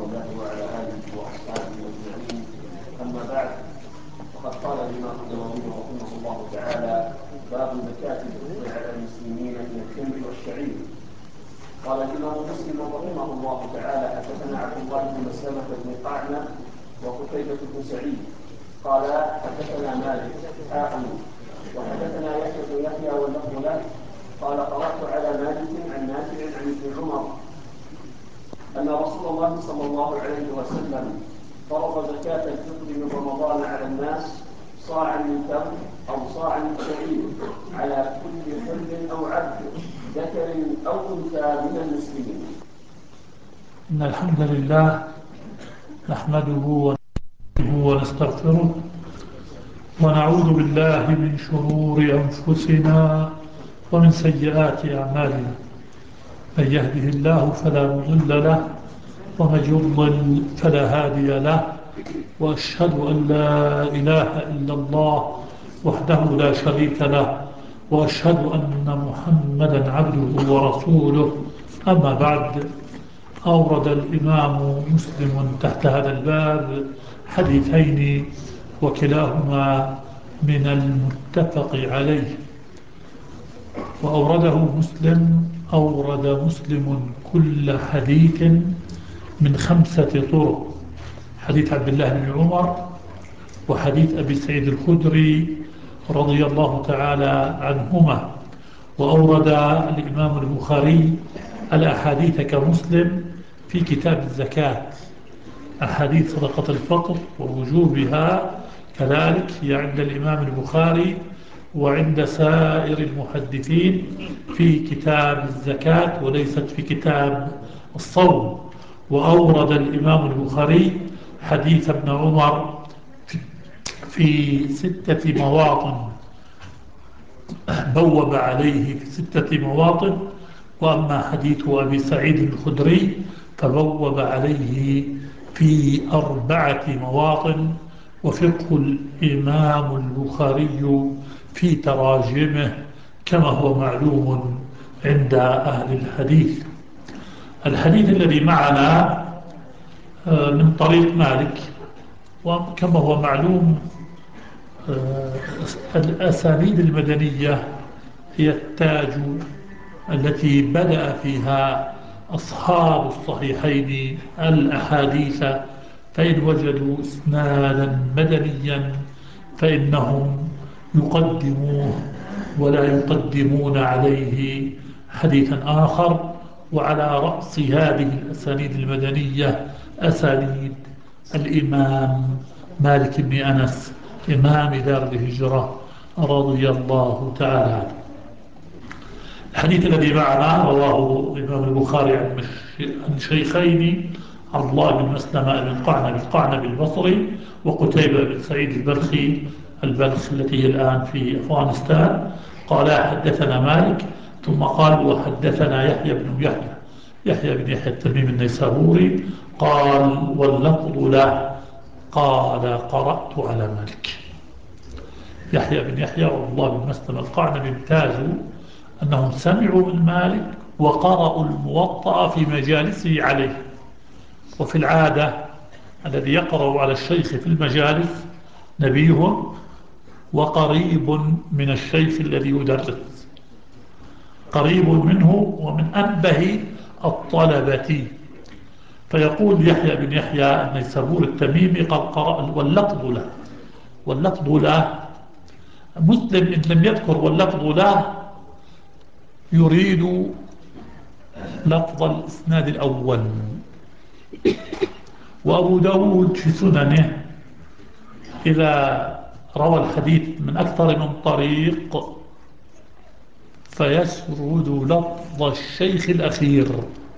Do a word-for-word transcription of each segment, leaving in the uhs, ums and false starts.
الله وعلى آله وأصحابه أجمعين. أما بعد، فقد قال الإمام النووي رحمه الله تعالى: باب زكاة الفطر على المسلمين من التمر والشعير. قال الإمام مسلم رحمه الله تعالى: حدثنا عبد الله بن مسلمة بن قعنب وقتيبة بن سعيد قال حدثنا مالك حاقم وحدثنا يحيى بن يحيى واللفظ له قال: قرأت على مالك عن نافع عن ابن عمر أن رسول الله صلى الله عليه وسلم فرض زكاة الفطر من رمضان على الناس صاعا من تمر أو صاعا من شعير على كل حر أو عبد ذكر أو أنثى من المسلمين. إن الحمد لله نحمده ونستعينه ونستغفره ونعوذ بالله من شرور أنفسنا ومن سيئات أعمالنا. من يهده الله فلا مضل له ومن يضلل فلا هادي له، وأشهد أن لا إله إلا الله وحده لا شريك له، وأشهد أن محمدا عبده ورسوله. أما بعد، أورد الإمام مسلم تحت هذا الباب حديثين وكلاهما من المتفق عليه. وأورده مسلم أورد مسلم كل حديث من خمسة طرق: حديث عبد الله بن عمر، وحديث أبي سعيد الخدري رضي الله تعالى عنهما. وأورد الإمام البخاري الأحاديث كمسلم في كتاب الزكاة، أحاديث صدقة الفطر ووجوبها كذلك هي عند الإمام البخاري وعند سائر المحدثين في كتاب الزكاة وليست في كتاب الصوم. وأورد الإمام البخاري حديث ابن عمر في ستة مواطن، بوب عليه في ستة مواطن. وأما حديث أبي سعيد الخدري فبوب عليه في أربعة مواطن. وفقه الإمام البخاري في تراجمه كما هو معلوم عند أهل الحديث. الحديث الذي معنا من طريق مالك، وكما هو معلوم الأسانيد المدنية هي التاج التي بدأ فيها أصحاب الصحيحين الأحاديث، فإن وجدوا إسنادا مدنيا فإنهم يقدموه ولا يقدمون عليه حديثا آخر. وعلى رأس هذه الأسانيد المدنية أسانيد الإمام مالك بن أنس إمام دار الهجرة رضي الله تعالى عنه. الحديث الذي معنا رواه الإمام البخاري عن شيخين: عبد الله بن مسلمة بن قعنب القعنب البصري، وقتيبة بن سعيد البلخي البلخ التي هي الآن في أفغانستان. قال حدثنا مالك، ثم قال وحدثنا يحيى بن يحيى يحيى بن يحيى التميمي النيسابوري قال واللفظ له قال قرأت على مالك. يحيى بن يحيى وعبد الله بن مسلمة القعنبي امتازوا أنهم سمعوا من مالك وقرأوا الموطأ في مجالسه عليه. وفي العادة الذي يقرأ على الشيخ في المجالس نبيه وقريب من الشيخ الذي يدرس، قريب منه ومن أنبه الطلبة. فيقول يحيى بن يحيى النيسابور التميمي قال قرأ واللفظ له. واللفظ له مسلم إن لم يذكر واللفظ له يريد لفظ الإسناد الأول. وأبو داود في سننه إذا روى الحديث من أكثر من طريق فيسرد لفظ الشيخ الأخير،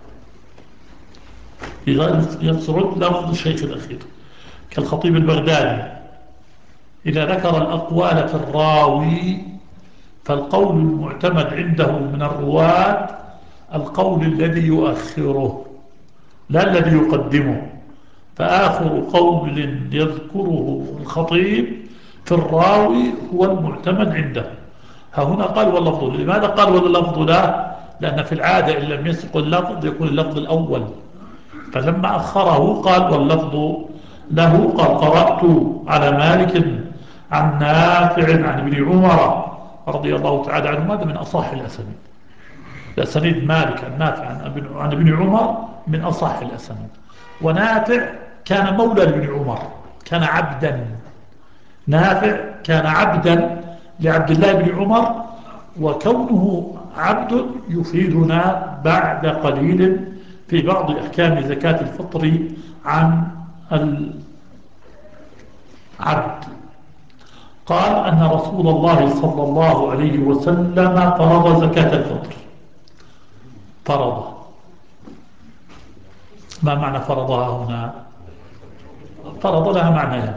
يسرد لفظ الشيخ الأخير كالخطيب البغدادي إذا ذكر الأقوال في الراوي فالقول المعتمد عنده من الرواة القول الذي يؤخره لا الذي يقدمه. فآخر قول يذكره الخطيب في الراوي هو المعتمد عنده. ها هنا قال واللفظ. لماذا قال واللفظ لا؟ لأن في العادة إن لم يسق اللفظ يكون اللفظ الأول، فلما أخره قال واللفظ له قال قرأت على مالك عن نافع عن ابن عمر رضي الله تعالى عنه. هذا من أصح الأسانيد، الأسانيد مالك عن نافع عن ابن عمر من أصح الأسانيد. ونافع كان مولى لابن عمر، كان عبدا، نافع كان عبدا لعبد الله بن عمر، وكونه عبد يفيدنا بعد قليل في بعض أحكام زكاة الفطر عن العبد. قال أن رسول الله صلى الله عليه وسلم فرض زكاة الفطر. فرض، ما معنى فرضها هنا؟ فرض لها معنيان.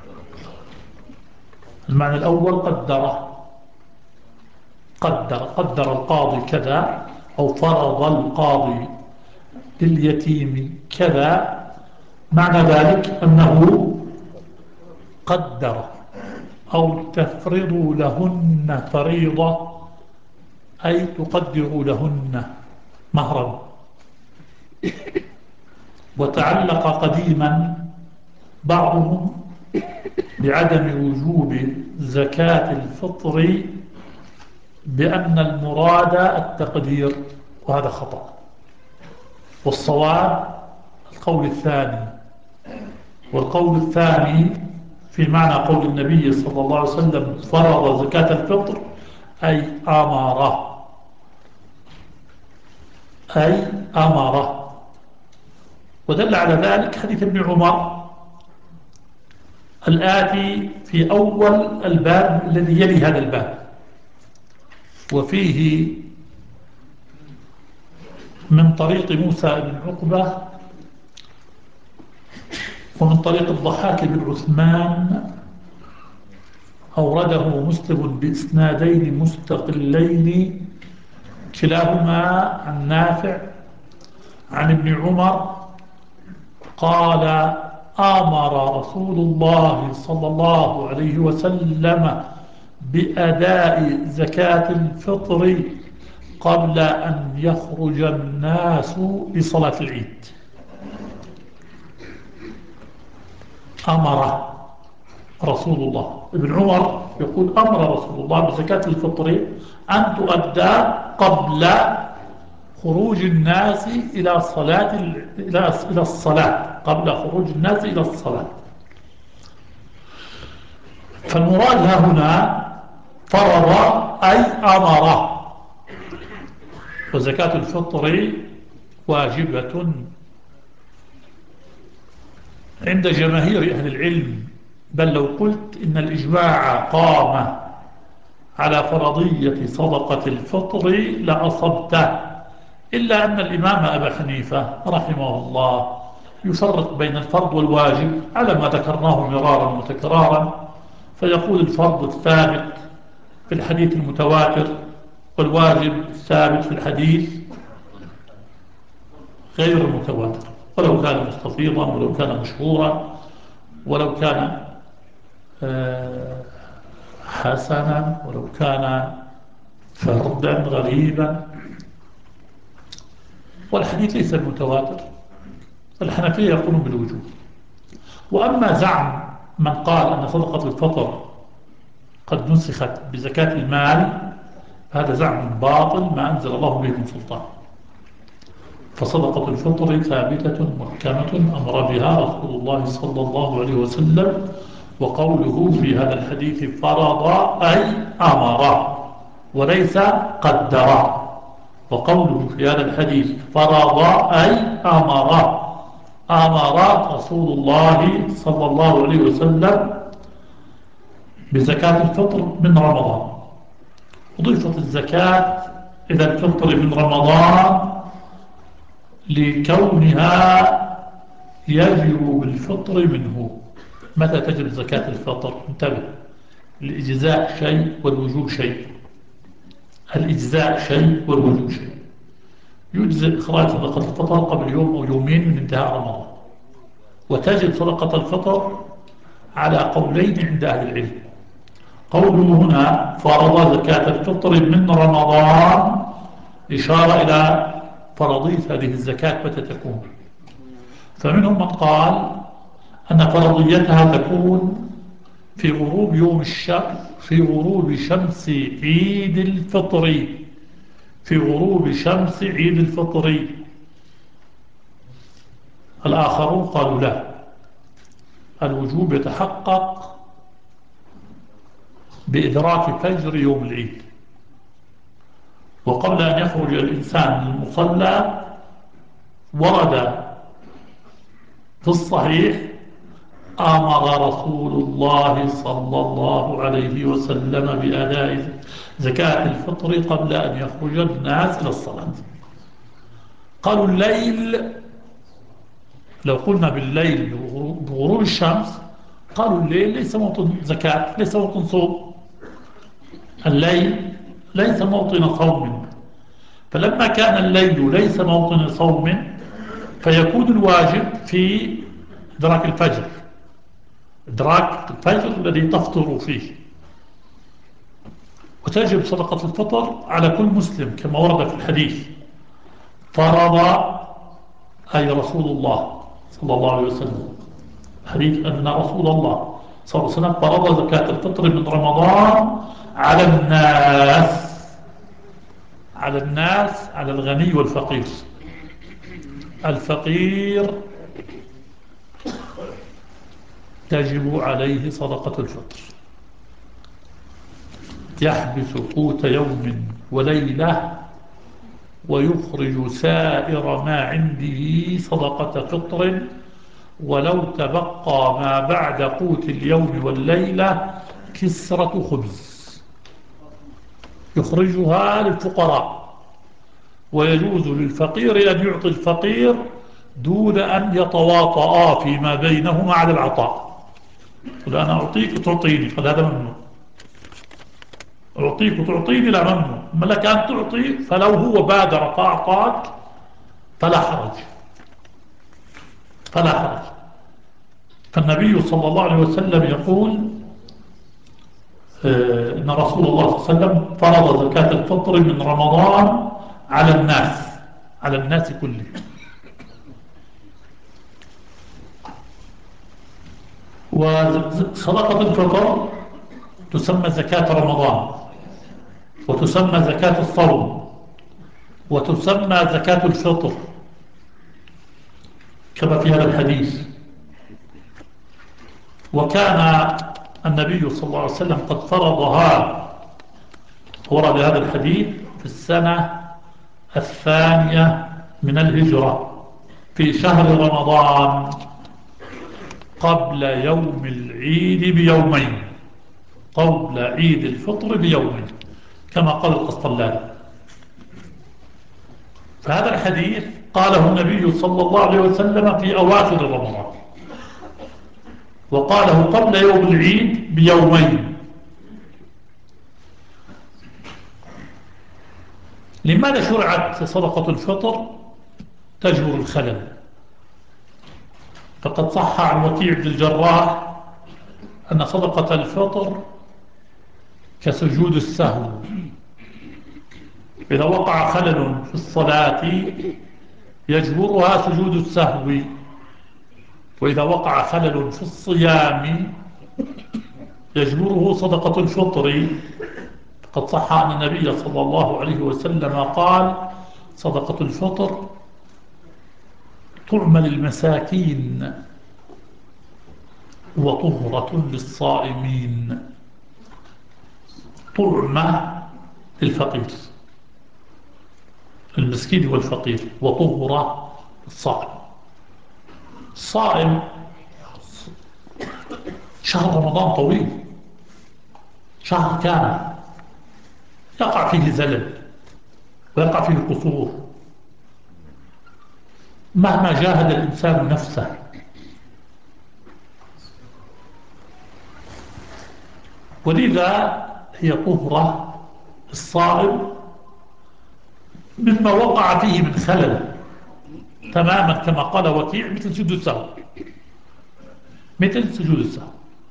المعنى الأول قدر، قدر قدر القاضي كذا، أو فرض القاضي لليتيم كذا، معنى ذلك أنه قدر. أو تفرضوا لهن فريضة، أي تقدروا لهن مهرا. وتعلق قديما بعضهم بعدم وجوب زكاة الفطر بأن المراد التقدير، وهذا خطأ. والصواب القول الثاني. والقول الثاني في معنى قول النبي صلى الله عليه وسلم فرض زكاة الفطر، أي أمره، أي أمره. ودل على ذلك حديث ابن عمر الآتي في أول الباب الذي يلي هذا الباب، وفيه من طريق موسى بن عقبة ومن طريق الضحاك بن عثمان، أورده مسلم بإسنادين مستقلين كلاهما عن نافع عن ابن عمر قال آمر رسول الله صلى الله عليه وسلم بأداء زكاة الفطر قبل أن يخرج الناس لصلاة العيد. أمر رسول الله، ابن عمر يقول أمر رسول الله بزكاة الفطر أن تؤدى قبل خروج الناس إلى صلاة إلى الصلاة، قبل خروج الناس إلى الصلاة. فالمراد ها هنا فرض أي أمر. وزكاة الفطر واجبة عند جماهير أهل العلم، بل لو قلت إن الإجماع قام على فرضية صدقة الفطر لأصبته، إلا أن الإمام أبا حنيفة رحمه الله يفرق بين الفرض والواجب على ما ذكرناه مرارا وتكرارا، فيقول الفرض الثابت في الحديث المتواتر، والواجب الثابت في الحديث غير المتواتر، ولو كان مستفيضا، ولو كان مشهورا، ولو كان حسنا، ولو كان فردا غريبا. والحديث ليس المتواتر. الحنفية يقولون بالوجوب. وأما زعم من قال أن صدقة الفطر قد نسخت بزكاة المال، هذا زعم باطل ما أنزل الله به من سلطان. فصدقة الفطر ثابتة محكمة أمر بها رسول الله صلى الله عليه وسلم. وقوله في هذا الحديث فرض أي أمر وليس قدر. وقوله في هذا الحديث فرض أي أمر، أمر رسول الله صلى الله عليه وسلم بزكاة الفطر من رمضان. أضيفت الزكاة إلى الفطر من رمضان لكونها يجب بالفطر منه. متى تجب زكاة الفطر؟ انتبه، الإجزاء شيء والوجوب شيء. الإجزاء شيء والوجوب شيء. يجزئ إخراج صدقة الفطر قبل يوم أو يومين من انتهاء رمضان، وتجب صدقة الفطر على قولين عند أهل العلم. قوله هنا فرض زكاة الفطر من رمضان إشارة إلى فرضية هذه الزكاة متى تكون. فمنهم من قال أن فرضيتها تكون في غروب يوم الشمس، في غروب شمس عيد الفطر، في غروب شمس عيد الفطر. الآخرون قالوا لا، الوجوب يتحقق بإدراك فجر يوم العيد، وقبل أن يخرج الإنسان من المصلى ورد في الصحيح أمر رسول الله صلى الله عليه وسلم بأداء زكاة الفطر قبل أن يخرج الناس إلى الصلاة. قالوا الليل، لو قلنا بالليل بغروب الشمس، قالوا الليل ليس موطن زكاة، ليس موطن صوم، الليل ليس موطن صوم. فلما كان الليل ليس موطن صوم فيكون الواجب في إدراك الفجر، إدراك الفجر الذي تفطر فيه. وتجب صدقة الفطر على كل مسلم كما ورد في الحديث. فرض أي رسول الله صلى الله عليه وسلم، حديث أن رسول الله صلى الله عليه وسلم فرض زكاة الفطر من رمضان على الناس، على الناس، على الغني والفقير. الفقير تجب عليه صدقة الفطر، يحبس قوت يوم وليلة ويخرج سائر ما عنده صدقة فطر، ولو تبقى ما بعد قوت اليوم والليلة كسرة خبز يخرجها للفقراء. ويجوز للفقير أن يعطي الفقير دون أن يتواطئا فيما بينهما على العطاء. قل أنا أعطيك وتعطيني، قال هذا ممنوع. أعطيك وتعطيني لا ممنوع. أما لك أن تعطي فلو هو بادر فأعطاك فلا حرج، فلا حرج. فالنبي صلى الله عليه وسلم يقول آه إن رسول الله صلى الله عليه وسلم فرض زكاة الفطر من رمضان على الناس، على الناس كلهم. وصدقة الفطر تسمى زكاة رمضان، وتسمى زكاة الصوم، وتسمى زكاة الفطر كما في هذا الحديث. وكان النبي صلى الله عليه وسلم قد فرضها، ورد هذا الحديث في السنة الثانية من الهجرة في شهر رمضان قبل يوم العيد بيومين، قبل عيد الفطر بيومين كما قال القسطلاني. فهذا الحديث قاله النبي صلى الله عليه وسلم في أواخر رمضان، وقاله قبل يوم العيد بيومين. لماذا شرعت صدقة الفطر؟ تجبر الخلل. فقد صح عن وكيع بن الجراح أن صدقة الفطر كسجود السهو، إذا وقع خلل في الصلاة يجبرها سجود السهو، وإذا وقع خلل في الصيام يجبره صدقة الفطر. قد صح أن النبي صلى الله عليه وسلم قال صدقة الفطر طعم للمساكين وطهرة للصائمين. طعمة للفقير، المسكين والفقير، وطهرة الصائم. الصائم شهر رمضان طويل، شهر كامل يقع فيه زلل ويقع فيه قصور مهما جاهد الإنسان نفسه. ولذا هي طهرة الصائم مما وقع فيه من خلل، تماما كما قال وكيع مثل سجود السهو، مثل سجود السهو.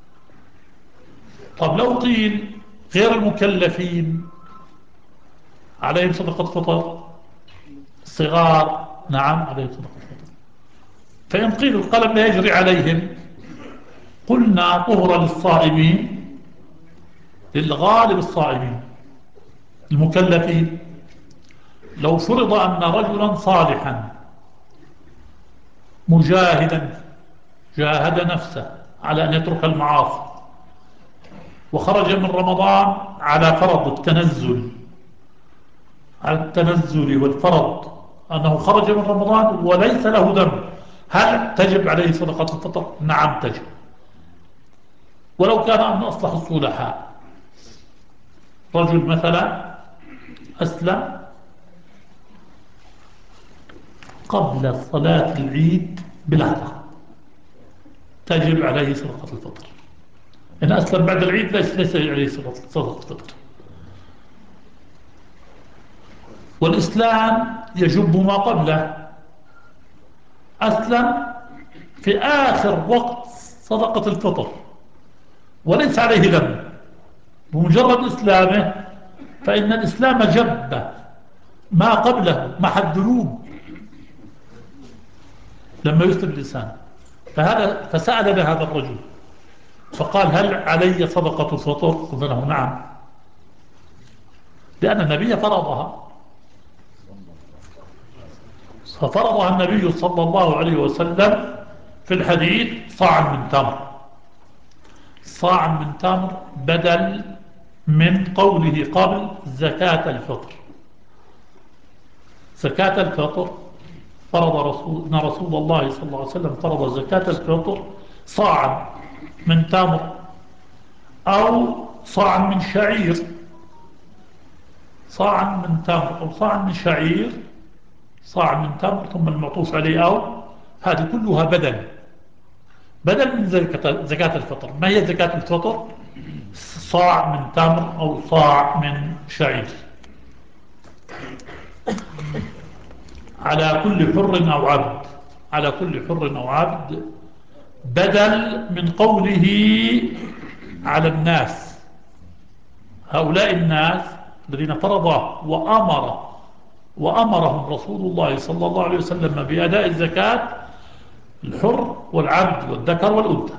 طب لو قيل غير المكلفين عليهم صدقة فطر، الصغار نعم عليهم صدقة فطر. فإن قيل القلم لا يجري عليهم قلنا طهرا للصائمين للغالب الصائمين المكلفين. لو فرض أن رجلا صالحا مجاهدا جاهد نفسه على أن يترك المعاصي وخرج من رمضان على فرض التنزل على التنزل والفرض أنه خرج من رمضان وليس له ذنب، هل تجب عليه صدقة الفطر؟ نعم تجب، ولو كان من أصلح الصلحاء. رجل مثلا أسلم قبل صلاة العيد بلحظة تجب عليه صدقة الفطر. إن أسلم بعد العيد ليس عليه صدقة الفطر. والإسلام يجب ما قبله. أسلم في آخر وقت صدقة الفطر وليس عليه ذنب، بمجرد إسلامه فإن الإسلام جب ما قبله مع الذنوب لما يسلم الإنسان. فهذا فسألنا هذا الرجل فقال هل علي صدقة الفطر؟ قلنا له نعم، لأن النبي فرضها، ففرضها النبي صلى الله عليه وسلم في الحديث صاع من تمر. صاع من تمر بدل من قوله قبل زكاة الفطر. زكاة الفطر فرض رسول رسول الله صلى الله عليه وسلم فرض زكاة الفطر صاعا من تمر أو صاعا من شعير، صاعا من تمر أو صاعا من شعير، صاع من تمر ثم المعطوف عليه أو، هذه كلها بدل بدل من زكاة الفطر. ما هي زكاة الفطر؟ صاع من تمر أو صاع من شعير على كل حر أو عبد، على كل حر أو عبد، بدل من قوله على الناس. هؤلاء الناس الذين فرض وأمر وأمرهم رسول الله صلى الله عليه وسلم بأداء الزكاة الحر والعبد والذكر والأنثى،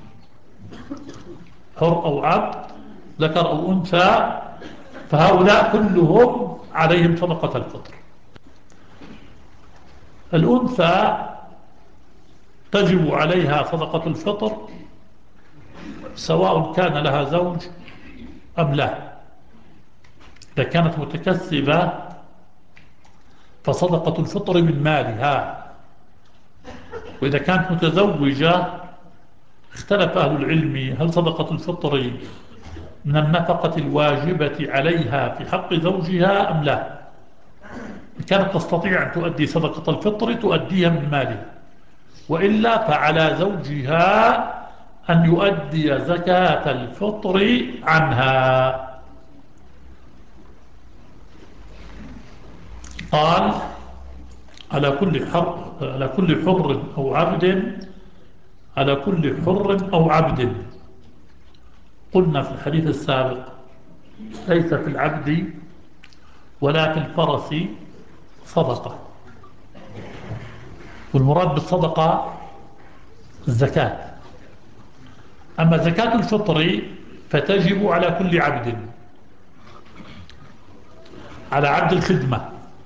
حر أو عبد ذكر أو أنثى، فهؤلاء كلهم عليهم صدقة الفطر. الأنثى تجب عليها صدقة الفطر سواء كان لها زوج أم لا. إذا كانت متكسبة فصدقة الفطر من مالها، وإذا كانت متزوجة اختلف أهل العلم هل صدقة الفطر من النفقة الواجبة عليها في حق زوجها أم لا. إن كانت تستطيع أن تؤدي صدقة الفطر تؤديها من مالها، وإلا فعلى زوجها أن يؤدي زكاة الفطر عنها. قال على كل حر على كل حر أو عبد على كل حر أو عبد. قلنا في الحديث السابق ليس في العبد ولا في الفرس صدقة، والمراد بالصدقة الزكاة. أما زكاة الفطر فتجب على كل عبد، على عبد الخدمة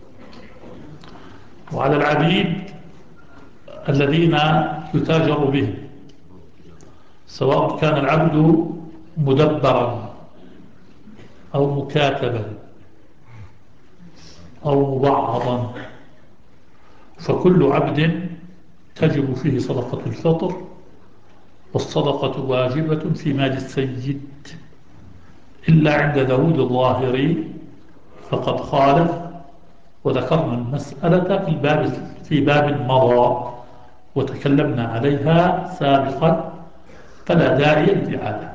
وعلى العبيد الذين يتاجر بهم، سواء كان العبد مدبرا أو مكاتبا أو مبعضا، فكل عبد تجب فيه صدقة الفطر. والصدقة واجبة في مال السيد إلا عند داود الظاهري فقد خالف، وذكرنا المسألة في الباب في باب مضى وتكلمنا عليها سابقا فلا داعي للإعادة.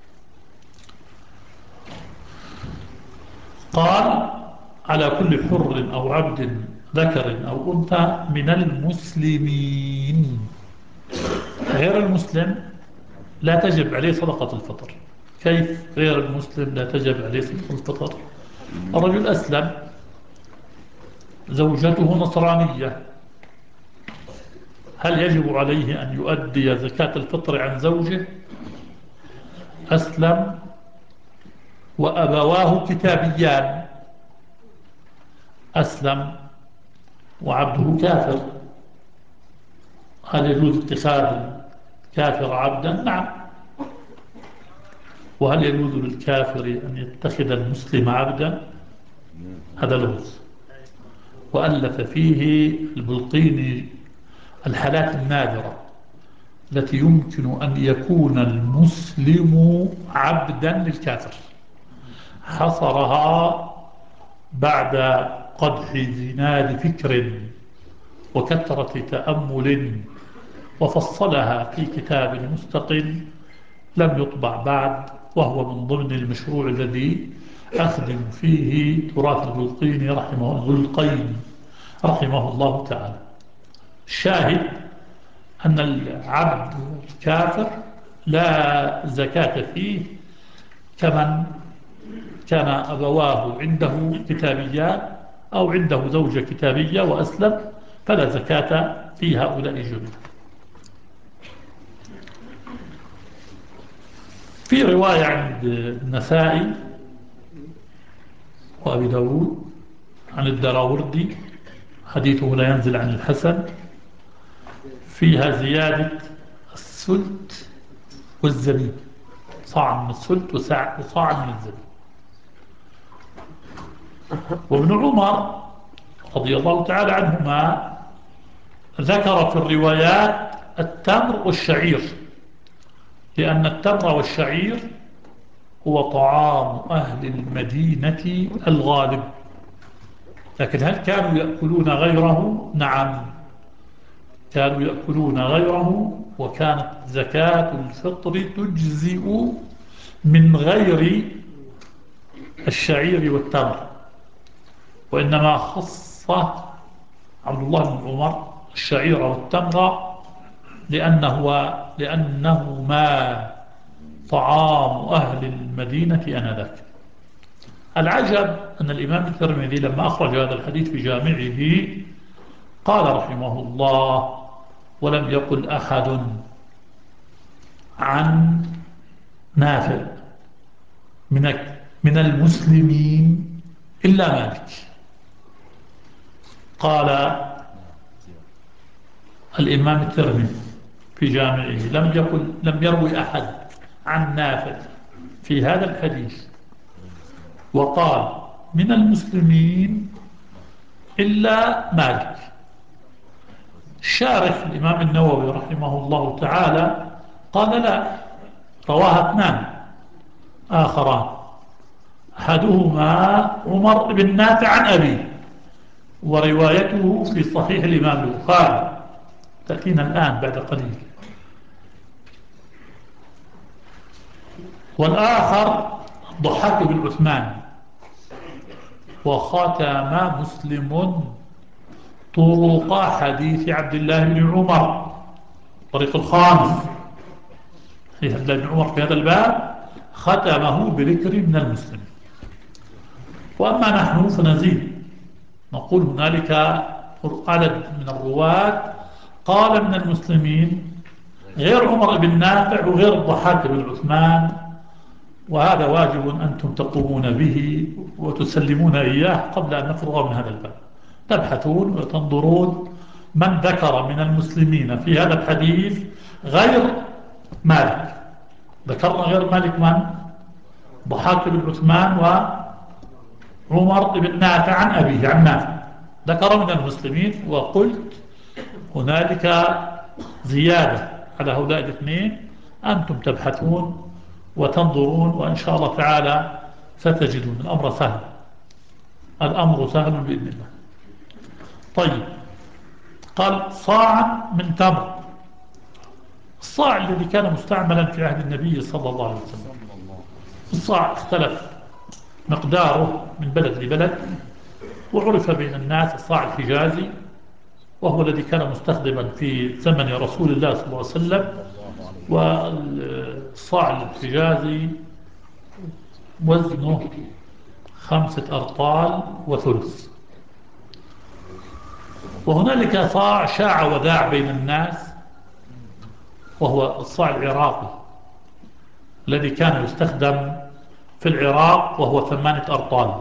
قال على كل حر أو عبد ذكر أو أنثى من المسلمين. غير المسلم لا تجب عليه صدقة الفطر. كيف غير المسلم لا تجب عليه صدقة الفطر؟ الرجل أسلم، زوجته نصرانية، هل يجب عليه أن يؤدي زكاة الفطر عن زوجه أسلم وأبواه كتابيان؟ أسلم وعبده كافر، هل يجوز اتخاذ الكافر عبدا؟ نعم. وهل يجوز للكافر أن يتخذ المسلم عبدا؟ هذا لغز، وألف فيه البلقيني الحالات النادرة التي يمكن أن يكون المسلم عبدا للكافر، حصرها بعد قدح زناد فكر وكثرة تأمل، وفصلها في كتاب مستقل لم يطبع بعد، وهو من ضمن المشروع الذي أخدم فيه تراث البلقيني رحمه البلقين رحمه الله تعالى. الشاهد أن العبد الكافر لا زكاة فيه، كمن كان أبواه عنده كتابيان أو عنده زوجة كتابية وأسلم، فلا زكاة في هؤلاء جميعا. في رواية عند النسائي وأبي داود عن الدراوردي، حديثه لا ينزل عن الحسن، فيها زيادة السلت والزبيب، صاع من السلت وصاع من الزبيب. وابن عمر رضي الله تعالى عنهما ذكر في الروايات التمر والشعير، لأن التمر والشعير هو طعام أهل المدينة الغالب. لكن هل كانوا يأكلون غيره؟ نعم، كانوا يأكلون غيره، وكانت زكاة الفطر تجزئ من غير الشعير والتمر، وإنما خص عبد الله بن عمر الشعير والتمر لأنه لأنهما طعام أهل المدينة آنذاك. العجب أن الإمام الترمذي لما أخرج هذا الحديث في جامعه قال رحمه الله: ولم يقل أحد عن نافع من من المسلمين إلا مالك. قال الإمام الترمذي في جامعه: لم يقل لم يروي أحد عن نافع في هذا الحديث وقال من المسلمين إلا مالك. الشارح الإمام النووي رحمه الله تعالى قال: لا، رواها اثنان آخران، أحدهما عمر بن نافع عن أبيه، وروايته في صحيح الإمام البخاري تأتينا الآن بعد قليل، والآخر الضحاك بن عثمان. وختم مسلم طرق حديث عبد الله بن عمر، الطريق الخامس في عبد الله بن عمر في هذا الباب، ختمه بذكر من المسلمين. وأما نحن فنزيد نقول هنالك عدد من الرواة قال من المسلمين غير عمر بن نافع وغير الضحاك بن عثمان، وهذا واجب أنتم تقومون به وتسلمون إياه قبل أن نفرغ من هذا الباب. تبحثون وتنظرون من ذكر من المسلمين في هذا الحديث غير مالك. ذكرنا غير مالك من؟ ضحاك بن عثمان وعمر بن نافع عن أبيه عن نافع، ذكر من المسلمين. وقلت هنالك زيادة على هؤلاء الاثنين، أنتم تبحثون وتنظرون، وإن شاء الله تعالى ستجدون الأمر سهل، الأمر سهل بإذن الله. طيب، قال صاعا من تمر. الصاع الذي كان مستعملا في عهد النبي صلى الله عليه وسلم، الصاع اختلف مقداره من بلد لبلد، وعرف بين الناس الصاع الحجازي، وهو الذي كان مستخدما في زمن رسول الله صلى الله عليه وسلم. والصاع الحجازي وزنه خمسة أرطال وثلث، وهنالك صاع شاع وذاع بين الناس، وهو الصاع العراقي الذي كان يستخدم في العراق، وهو ثمانية أرطال.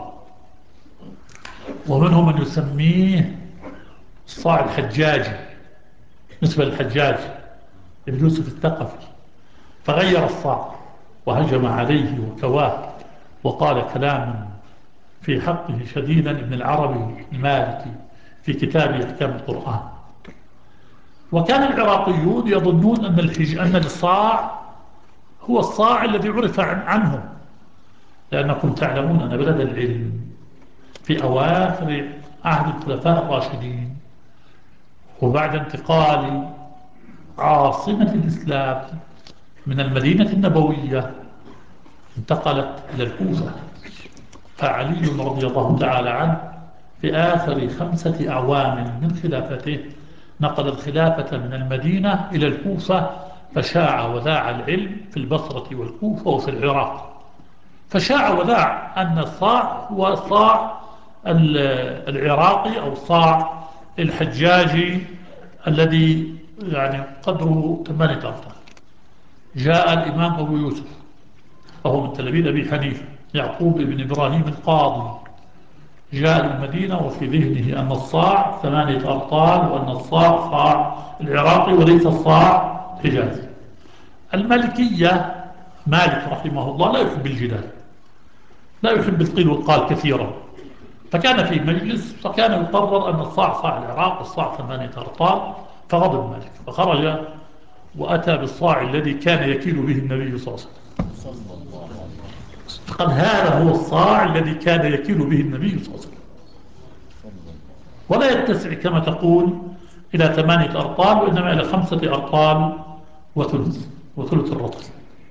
ومنهم من يسميه الصاع الحجاجي نسبة للحجاج ابن يوسف الثقفي، فغير الصاع وهجم عليه وكواه وقال كلاما في حقه شديدا ابن العربي المالكي في كتابه أحكام القرآن. وكان العراقيون يظنون أن الحج... أن الصاع هو الصاع الذي عرف عن... عنهم، لأنكم تعلمون أن بلد العلم في أواخر عهد الخلفاء الراشدين وبعد انتقال عاصمة الإسلام من المدينة النبوية انتقلت إلى الكوفة. فعلي رضي الله تعالى عنه في آخر خمسة أعوام من خلافته نقل الخلافة من المدينة إلى الكوفة، فشاع وذاع العلم في البصرة والكوفة وفي العراق. فشاع وذاع أن الصاع هو الصاع العراقي أو الصاع الحجاجي الذي يعني قدره ثمانية أرطال. جاء الإمام أبو يوسف وهو من تلاميذ أبي حنيفة يعقوب بن إبراهيم القاضي، جاء المدينة وفي ذهنه أن الصاع ثمانية أرطال وأن الصاع صاع العراقي وليس الصاع الحجازي. المالكية مالك رحمه الله لا يحب الجدال، لا يحب القيل والقال كثيرا، فكان في مجلس فكان يقرر أن الصاع صاع العراق والصاع ثمانية أرطال، فغضب مالك فخرج وأتى بالصاع الذي كان يكيل به النبي صلى الله عليه وسلم. قال هذا هو الصاع الذي كان يكيل به النبي صلى الله عليه وسلم، ولا يتسع كما تقول إلى ثمانية أرطال، وإنما إلى خمسة أرطال وثلث وثلث الرطل.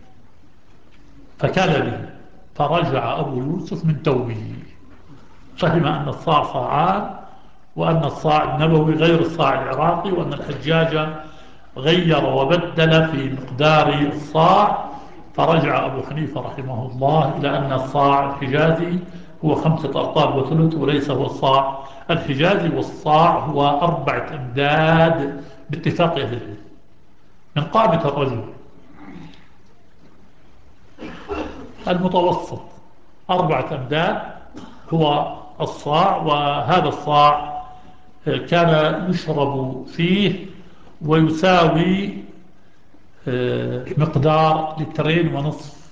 فكان به، فرجع أبو يوسف من توبه، فهم أن الصاع صاعان، وأن الصاع النبوي غير الصاع العراقي، وأن الحجاج غير وبدل في مقدار الصاع. فرجع أبو حنيفة رحمه الله إلى أن الصاع الحجازي هو خمسة أرطال وثلث وليس هو الصاع الحجازي، والصاع هو أربعة أمداد باتفاق أهل العلم من قامة الرجل المتوسط. أربعة أمداد هو الصاع، وهذا الصاع كان يشرب فيه ويساوي مقدار لترين ونصف،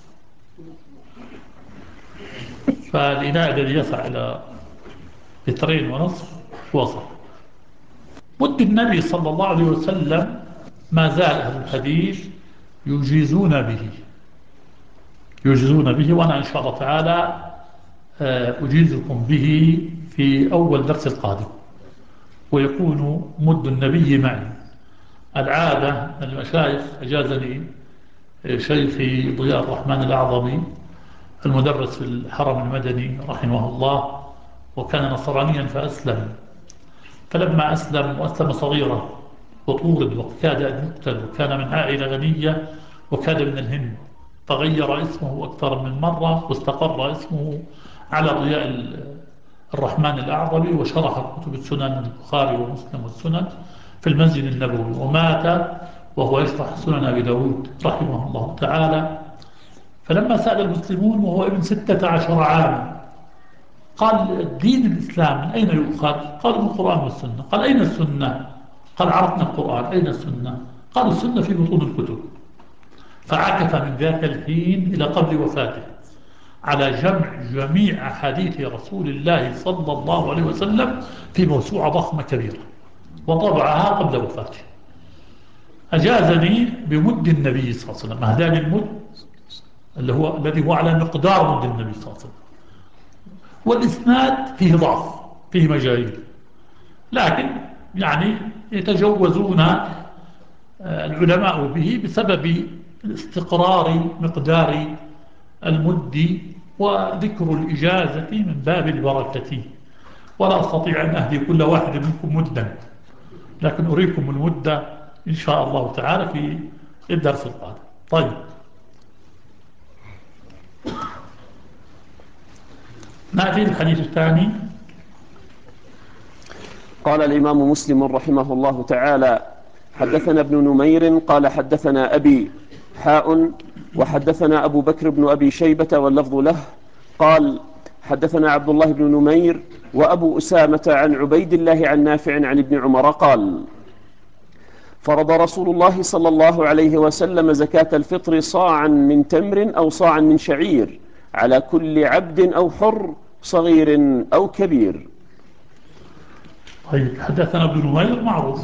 فالإناء الذي يسع إلى لترين ونصف وصل. مد النبي صلى الله عليه وسلم ما زال أهل الحديث يجيزون به يجيزون به وأنا إن شاء الله تعالى أجيزكم به في أول درس القادم، ويكون مد النبي معي. العادة المشايخ أجازني شيخي ضياء الرحمن الأعظمي المدرس في الحرم المدني رحمه الله، وكان نصرانيا فأسلم، فلما أسلم وأسلم صغيرا وطورد وكاد أن يقتل، وكان من عائلة غنية وكاد من الهند، فغير اسمه أكثر من مرة واستقر اسمه على ضياء الرحمن الأعظمي، وشرح كتب السنن البخاري ومسلم والسنن في المسجد النبوي، ومات وهو يشرح سنن أبي داود رحمه الله تعالى. فلما سأل المسلمون وهو ابن ستة عشر عاما قال دين الإسلام من أين يؤخذ؟ قالوا من القرآن والسنة. قال أين السنة؟ قال عرفنا القرآن، أين السنة؟ قال السنة في بطون الكتب. فعكف من ذاك الحين إلى قبل وفاته على جمع جميع أحاديث رسول الله صلى الله عليه وسلم في موسوعة ضخمة كبيرة، وطبعها قبل وفاته. أجازني بمد النبي صلى الله عليه وسلم، هذان المد اللي هو الذي هو على مقدار مد النبي صلى الله عليه وسلم. والإسناد فيه ضعف، فيه مجاهيل، لكن يعني يتجوزون العلماء به بسبب استقرار مقدار المد وذكر الإجازة من باب البركة. ولا أستطيع أن أهدي كل واحد منكم مدا، لكن أريكم المدة إن شاء الله تعالى في الدرس القادم. طيب، نأتي للحديث الثاني. قال الإمام مسلم رحمه الله تعالى: حدثنا ابن نمير قال حدثنا أبي حاء وحدثنا أبو بكر بن أبي شيبة واللفظ له قال حدثنا عبد الله بن نمير وأبو أسامة عن عبيد الله عن نافع عن ابن عمر قال: فرض رسول الله صلى الله عليه وسلم زكاة الفطر صاعا من تمر أو صاعا من شعير على كل عبد أو حر صغير أو كبير. طيب، حدثنا ابن نمير معروف.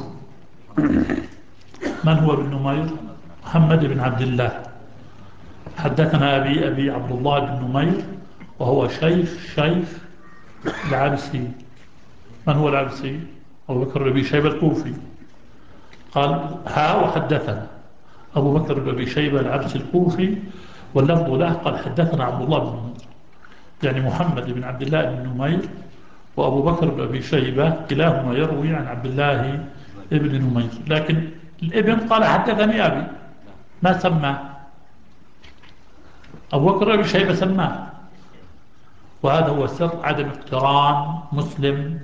من هو ابن نمير؟ محمد بن عبد الله. حدثنا أبي أبي عبد الله بن نمير وهو شيخ شيخ العبسي. من هو العبسي؟ أبو بكر بن شيبة الكوفي. قال: ها وحدثنا أبو بكر بن أبي شيبة العبسي الكوفي واللفظ له قال حدثنا عبد الله بن نمير، يعني محمد بن عبد الله بن نمير وأبو بكر بن أبي شيبة كلاهما يروي عن عبد الله بن نمير، لكن الابن قال حدثني أبي، ما سماه. أبو بكر بن أبي شيبة سماه، وهذا هو سر عدم اقتران مسلم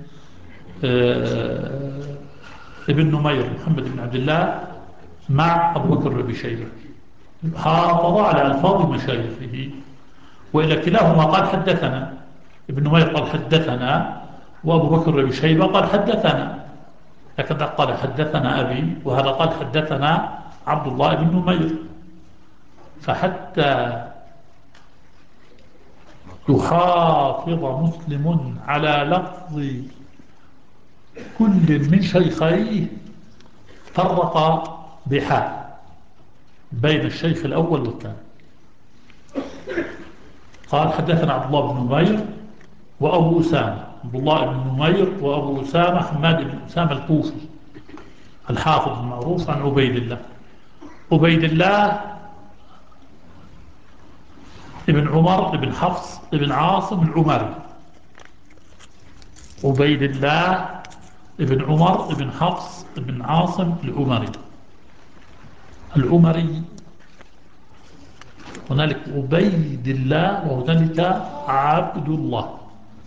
آه ابن نمير محمد بن عبد الله مع أبو بكر بن أبي شيبة. حافظ على ألفاظ مشايخه، وإلى كلاهما قال حدثنا. ابن نمير قال حدثنا، وأبو بكر بن أبي شيبة قال حدثنا، لكن قال حدثنا أبي، وهذا قال حدثنا عبد الله بن نمير. فحتى يحافظ مسلم على لفظ كل من شيخيه فرق بحاء بين الشيخ الأول والثاني. قال حدثنا عبد الله بن نمير وأبو أسامة، عبد الله بن نمير وأبو أسامة حماد بن أسامة الكوفي الحافظ المعروف عن عبيد الله. عبيد الله ابن عمر ابن حفص ابن عاصم العمري. عبيد الله ابن عمر ابن حفص ابن عاصم العمري. العمري هنالك عبيد الله وهنالك عبد الله،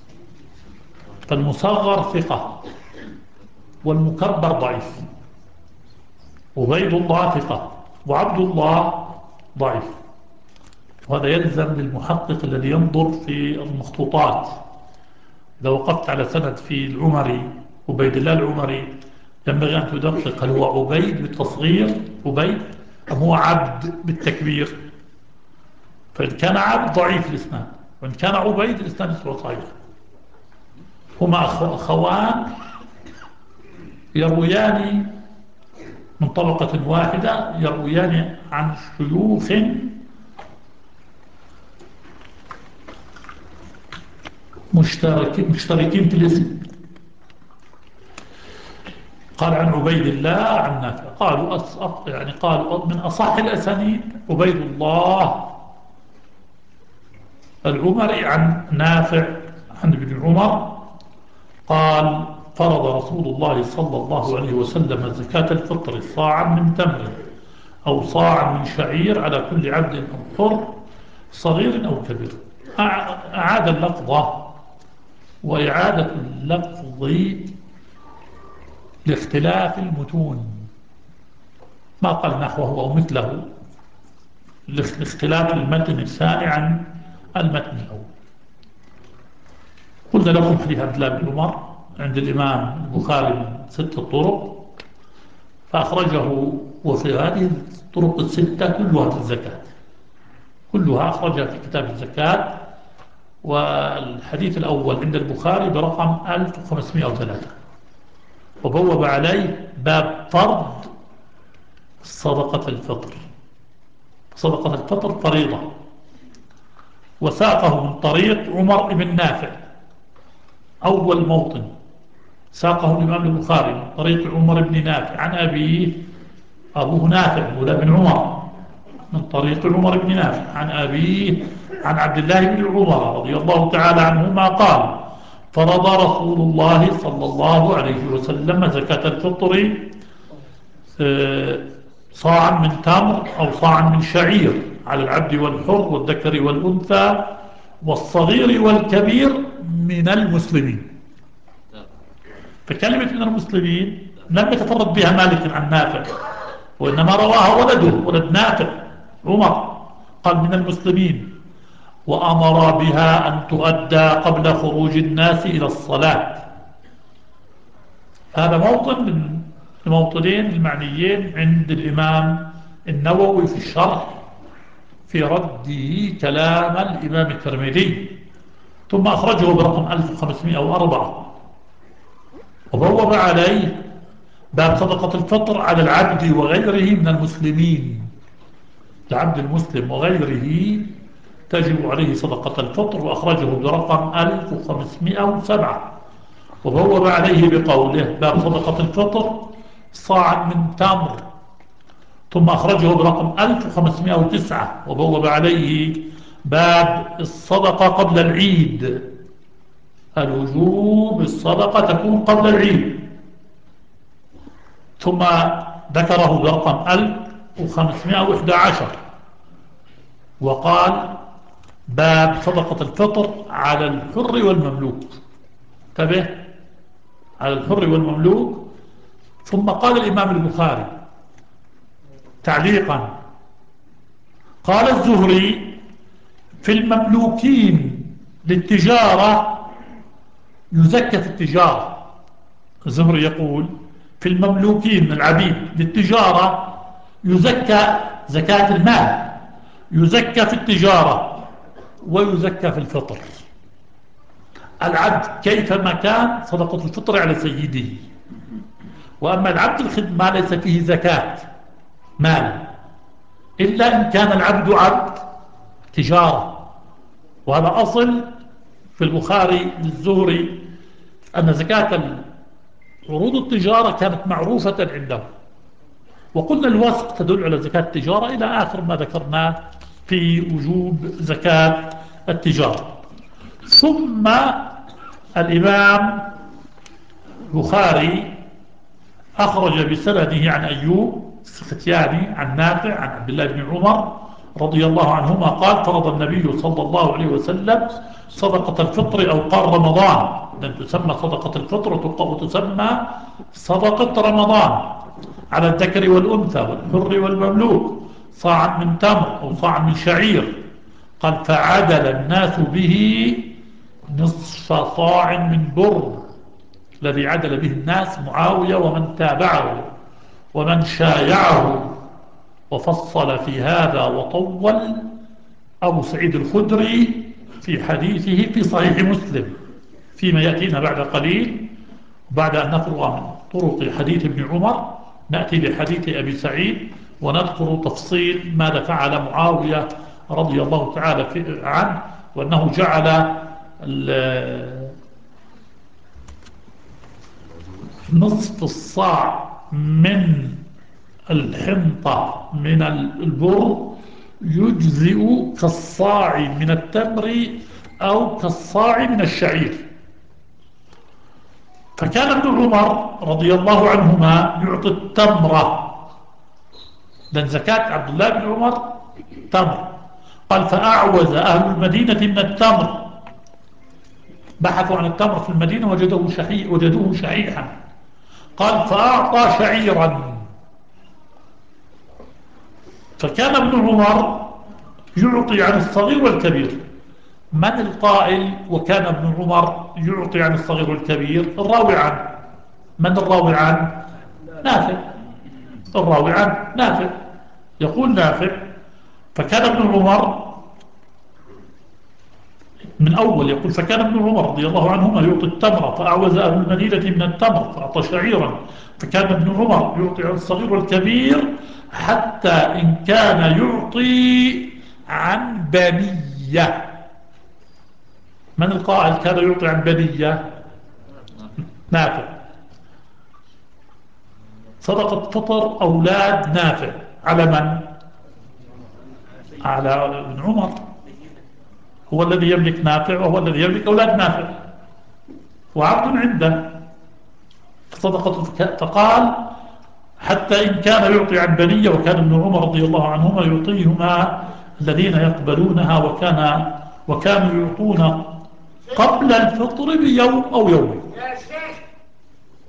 فالمصغر ثقة والمكبر ضعيف. عبيد الله ثقة وعبد الله ضعيف، وهذا يلزم للمحقق الذي ينظر في المخطوطات. إذا وقفت على سند في العمري عبيد الله العمري ينبغي أن تدقق: هل هو عبيد بالتصغير عبيد أم هو عبد بالتكبير؟ فإن كان عبد ضعيف الإسناد، وإن كان عبيد الإسناد يسوى صحيح. هما أخوان يرويان من طبقة واحدة، يرويان عن شيوخ مشتركين مشتركين في الاسم. قال عن عبيد الله عن نافع، قالوا أصح يعني قالوا من أصح الأسانيد عبيد الله العمري عن نافع عن ابن عمر قال: فرض رسول الله صلى الله عليه وسلم زكاة الفطر صاعا من تمر أو صاعا من شعير على كل عبد أو حر صغير أو كبير. أعاد اللفظة، وإعادة اللفظ لاختلاف المتون، ما قال نحوه أو مثله، لاختلاف المتن الثاني عن المتن الأول. قلنا لكم حديث عبد الله بن عمر عند الإمام البخاري من ست طرق، فأخرجه، وفي هذه الطرق الستة كلها في الزكاة، كلها أخرجها في كتاب الزكاة. والحديث الأول عند البخاري برقم ألف وخمسمائة وثلاثة، وبوب عليه باب فرض صدقة الفطر. صدقة الفطر فريضة، وساقه من طريق عمر بن نافع. أول موطن ساقه الإمام البخاري من طريق عمر بن نافع عن أبيه، أبوه نافع مولى بن عمر، من طريق عمر بن نافع عن أبيه عن عبد الله بن عمر رضي الله تعالى عنهما قال: فرض رسول الله صلى الله عليه وسلم زكاة الفطر صاعا من تمر أو صاعا من شعير على العبد والحر والذكر والأنثى والصغير والكبير من المسلمين. فكلمة من المسلمين لم يتفرد بها مالك عن نافع، وإنما رواها ولده ولد نافع عمر، قال من المسلمين، وأمر بها أن تؤدى قبل خروج الناس إلى الصلاة. هذا موطن من الموطنين المعنيين عند الإمام النووي في الشرح في رده كلام الإمام الترمذي، ثم أخرجه برقم ألف وخمسمائة وأربعة، وبوب عليه باب صدقة الفطر على العبد وغيره من المسلمين. العبد المسلم وغيره تجب عليه صدقة الفطر، وأخرجه برقم ألف وخمسمائة وسبعة، وبوب عليه بقوله باب صدقة الفطر صاع من تمر، ثم أخرجه برقم ألف وخمسمائة وتسعة، وبوب عليه باب الصدقة قبل العيد، الوجوب الصدقة تكون قبل العيد، ثم ذكره برقم ألف وخمسمائة وإحدى عشر، وقال باب صدقة الفطر على الحر والمملوك، انتبه، على الحر والمملوك. ثم قال الإمام البخاري تعليقا، قال الزهري في المملوكين للتجارة يزكى في التجارة. الزهري يقول في المملوكين من العبيد للتجارة يزكى زكاة المال، يزكى في التجارة ويزكى في الفطر. العبد كيفما كان صدقة الفطر على سيده، وأما العبد الخدمة ليس فيه زكاة مال إلا إن كان العبد عبد تجارة، وهذا أصل في البخاري للزهري أن زكاة عروض التجارة كانت معروفة عنده، وقلنا الوثق تدل على زكاة التجارة إلى آخر ما ذكرناه في وجوب زكاة التجارة. ثم الإمام البخاري أخرج بسنده عن أيوب السختياني عن نافع عن عبد الله بن عمر رضي الله عنهما قال فرض النبي صلى الله عليه وسلم صدقة الفطر أو قال رمضان، لأن تسمى صدقة الفطر وتسمى صدقة رمضان على الذكر والأنثى والحر والمملوك صاعا من تمر أو صاعا من شعير، قال فعدل الناس به نصف صاع من بر، الذي عدل به الناس معاوية ومن تابعه ومن شايعه. وفصل في هذا وطول أبو سعيد الخدري في حديثه في صحيح مسلم فيما يأتينا بعد قليل. بعد أن نفرغ من طرق حديث ابن عمر نأتي بحديث أبي سعيد ونذكر تفصيل ماذا فعل معاوية رضي الله تعالى عنه، وأنه جعل نصف الصاع من الحنطة من البر يجزئ كالصاع من التمر أو كالصاع من الشعير. فكان ابن عمر رضي الله عنهما يعطي التمرة، لأن زكاة عبد الله بن عمر تمر، قال فأعوز أهل المدينة من التمر، بحثوا عن التمر في المدينة وجدوه شحيح وجدوه شحيحا، قال فأعطى شعيرا. فكان ابن عمر يعطي عن الصغير والكبير. من القائل وكان ابن عمر يعطي عن الصغير والكبير؟ الراوي عنه. من الراوي عنه؟ نافع. الراوي عنه نافع، يقول نافع فكان ابن عمر من أول يقول فكان ابن عمر رضي الله عنهما يعطي التمر فأعوز أهل المدينة من التمر فأعطى شعيرا، فكان ابن عمر يعطي عن الصغير والكبير حتى إن كان يعطي عن بنية. من القائل كان يعطي عن بنية؟ نافع. صدقة فطر أولاد نافع على من؟ على ابن عمر، هو الذي يملك نافع وهو الذي يملك أولاد نافع وعبد عنده. صدقة فقال حتى إن كان يعطي عن بنية، وكان ابن عمر رضي الله عنهما يعطيهما الذين يقبلونها، وكان وكانوا يعطون قبل الفطر بيوم أو يومين.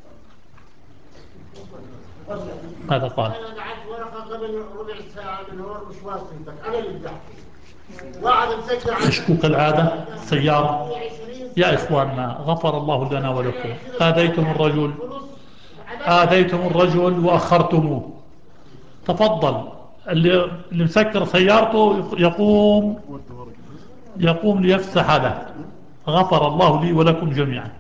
ماذا قال؟ أنا بعت ورقة قبل ربع ساعة من هون مش واصلتك، أنا اللي بدي أحكي. واحد مسجل على تشكوك العادة السيارة. يا إخواننا غفر الله لنا ولكم، آذيتم الرجل آذيتم الرجل وأخرتموه. تفضل، اللي اللي مسكر سيارته يقوم يقوم ليفسح له. غفر الله لي ولكم جميعا.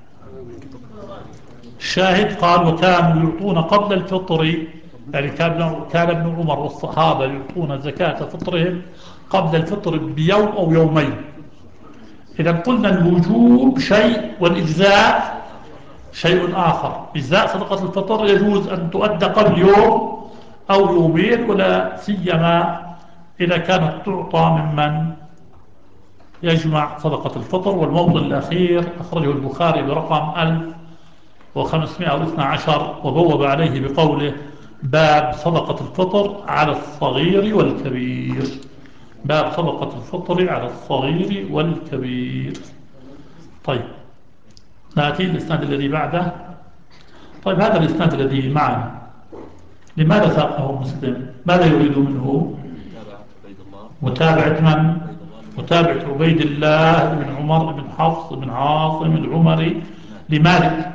الشاهد قال وكانوا يعطون قبل الفطر، يعني كان كان ابن عمر والصحابة يعطون زكاة فطرهم قبل الفطر بيوم أو يومين. إذا قلنا الوجوب شيء والإجزاء شيء آخر. إجزاء صدقة الفطر يجوز أن تؤدى قبل يوم أو يومين، ولا سيما إذا كانت تعطى ممن يجمع صدقة الفطر. والموطن الأخير أخرجه البخاري برقم ألف وخمسمائة واثني عشر وبوب عليه بقوله باب صدقة الفطر على الصغير والكبير. باب صدقة الفطر على الصغير والكبير. طيب نأتي الإسناد الذي بعده. طيب هذا الإسناد الذي معنا لماذا ساقه مسلم؟ ماذا يريد منه؟ متابعة من؟ متابعة عبيد الله بن عمر بن حفص بن عاصم العمري لمالك،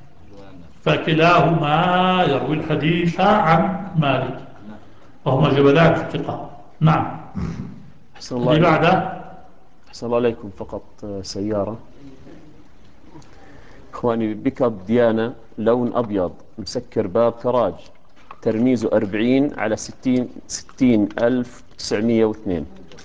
فكلاهما يروي الحديث عن مالك وهما جبلان الثقة. نعم. أحسن الله اللي عليكم. بعده. أحسن الله عليكم. فقط سيارة إخواني، بيك اب ديانا لون أبيض مسكر باب كراج، ترميزه أربعين على ستين ستين ألف تسعمية واثنين.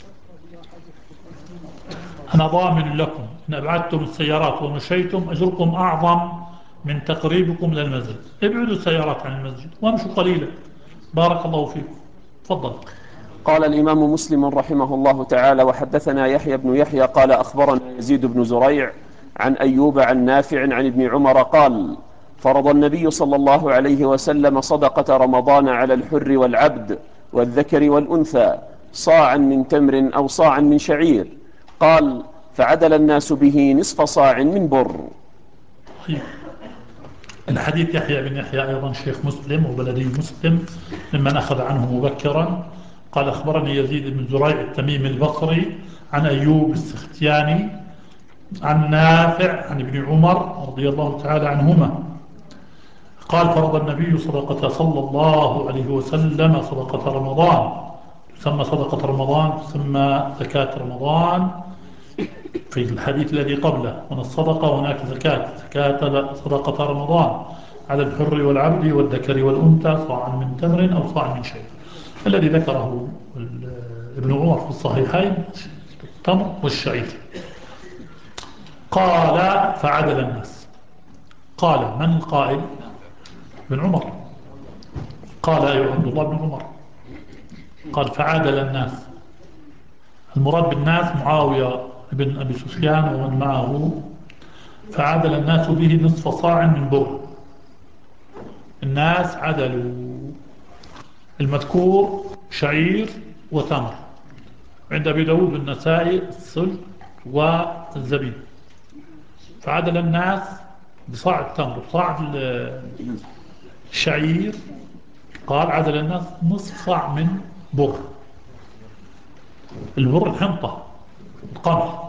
أنا ضامن لكم إن أبعدتم السيارات ومشيتم أجركم أعظم من تقريبكم للمسجد. ابعدوا السيارات عن المسجد وامشوا قليلا. بارك الله فيكم. تفضل. قال الإمام مسلم رحمه الله تعالى وحدثنا يحيى بن يحيى قال أخبرنا يزيد بن زريع عن أيوب عن نافع عن ابن عمر قال فرض النبي صلى الله عليه وسلم صدقة رمضان على الحر والعبد والذكر والأنثى صاعا من تمر أو صاعا من شعير. قال فعدل الناس به نصف صاع من بر. طيب. الحديث يحيى بن يحيى أيضا شيخ مسلم وبلدي مسلم ممن أخذ عنه مبكرا. قال أخبرني يزيد بن زريع التميمي البصري عن أيوب السختياني عن نافع عن ابن عمر رضي الله تعالى عنهما قال فرض النبي صدقة صلى الله عليه وسلم صدقة رمضان، تسمى صدقة رمضان، تسمى زكاة رمضان في الحديث الذي قبله. من الصدقة هناك زكاة، زكاة صدقة رمضان على الحر والعبد والذكر والأنثى صاعا من تمر أو صاع من شيء، الذي ذكره ابن عمر في الصحيحين التمر والشعير. قال فعدل الناس. قال من القائل؟ ابن عمر. قال أيها عبد الله بن عمر. قال فعادل الناس. المراد بالناس معاوية بن أبي سفيان ومن معه. فعادل الناس به نصف صاع من بر. الناس عدلوا المذكور شعير وتمر. عند أبي داود النسائي السل والزبيب. فعدل الناس بصاع التمر صاع الشعير. قال عدل الناس نصف صاع من بر. البر الحنطة القمح.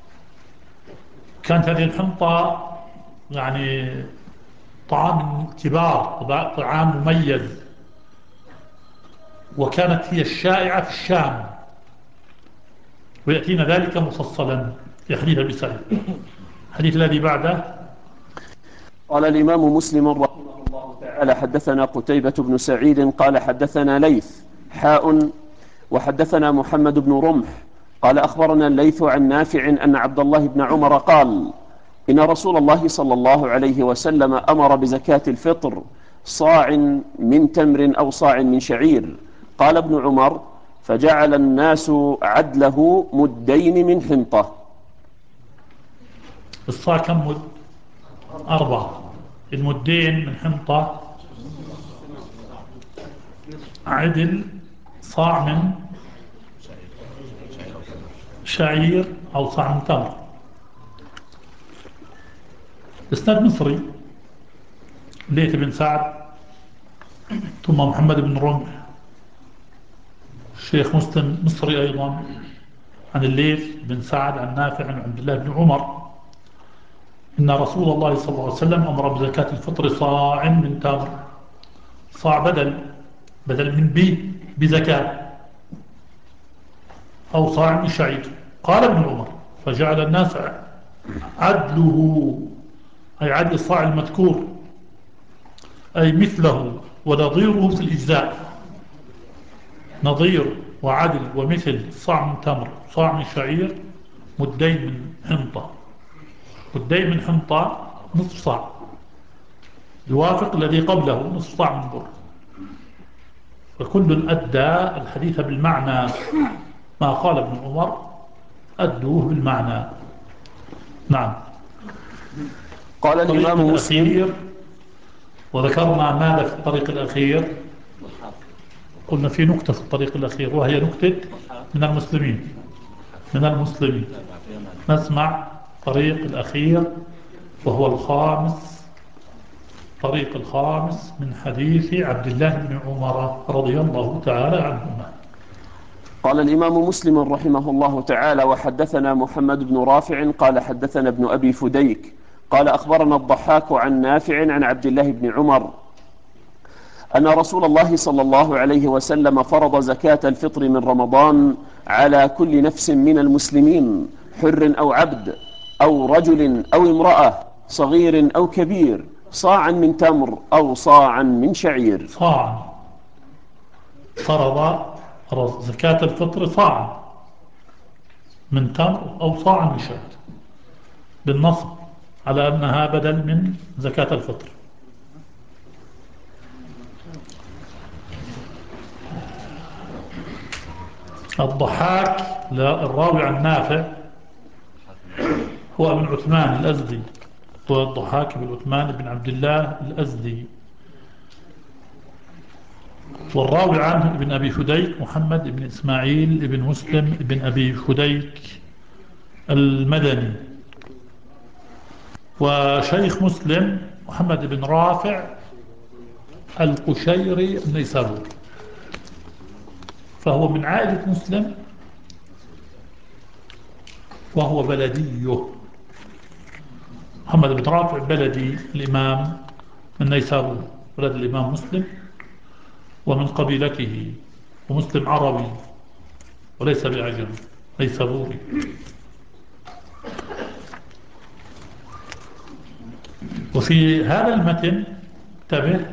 كانت هذه الحنطة يعني طعام كبار، طعام مميز، وكانت هي الشائعة في الشام، ويأتينا ذلك مفصلا في حديث أبي سعيد. الحديث الذي بعده. قال الإمام مسلم رحمه الله تعالى حدثنا قتيبة بن سعيد قال حدثنا ليث حاء وحدثنا محمد بن رمح قال أخبرنا الليث عن نافع أن عبد الله بن عمر قال إن رسول الله صلى الله عليه وسلم أمر بزكاة الفطر صاع من تمر أو صاع من شعير. قال ابن عمر فجعل الناس عدله مدين من حنطة. الصاع كم مد؟ أربعة. المدين من حنطة عدل صاع من شعير أو صاع من تمر. إسناد مصري. ليث بن سعد ثم محمد بن رمح. الشيخ مسلم مصري أيضا، عن الليث بن سعد عن نافع عن عبد الله بن عمر إن رسول الله صلى الله عليه وسلم أمر بزكاة الفطر صاع من تمر. صاع بدل بدل من بي بزكاة، أو صاع من شعير. قال ابن عمر فجعل الناس عدله، أي عدل الصاع المذكور، أي مثله ونظيره في الإجزاء. نظير وعدل ومثل صاع من تمر، صاع من شعير، مدين من حنطة. مدين من حنطة نصف صاع، يوافق الذي قبله نصف صاع من بر. فكل أدى الحديث بالمعنى، ما قال ابن عمر أدوه بالمعنى. نعم. قال الطريق الإمام مسلم. الأخير، وذكرنا ماذا في الطريق الأخير؟ قلنا في نكتة في الطريق الأخير، وهي نكتة من المسلمين. من المسلمين نسمع الطريق الأخير، وهو الخامس، الطريق الخامس من حديث عبد الله بن عمر رضي الله تعالى عنهما. قال الإمام مسلم رحمه الله تعالى: وحدثنا محمد بن رافع قال حدثنا ابن أبي فديك قال أخبرنا الضحاك عن نافع عن عبد الله بن عمر أن رسول الله صلى الله عليه وسلم فرض زكاة الفطر من رمضان على كل نفس من المسلمين، حر أو عبد أو رجل أو امرأة، صغير أو كبير، صاعا من تمر أو صاعا من شعير. صاعا، فرض زكاة الفطر صاعا من تمر أو صاعا من شعير، بالنصب على أنها بدل من زكاة الفطر. الضحاك الراوي عن نافع هو ابن عثمان الأزدي، هو الضحاك بن عثمان بن عبد الله الأزدي. والراوي عنه ابن أبي فديك محمد بن إسماعيل بن مسلم بن أبي فديك المدني. وشيخ مسلم محمد بن رافع القشيري النيسابوري، فهو من عائلة مسلم وهو بلديه. محمد بن رافع بلدي الإمام النيسابوري، ولد الإمام مسلم ومن قبيلته، ومسلم عربي وليس بعجم، نيسابوري. وفي هذا المتن انتبه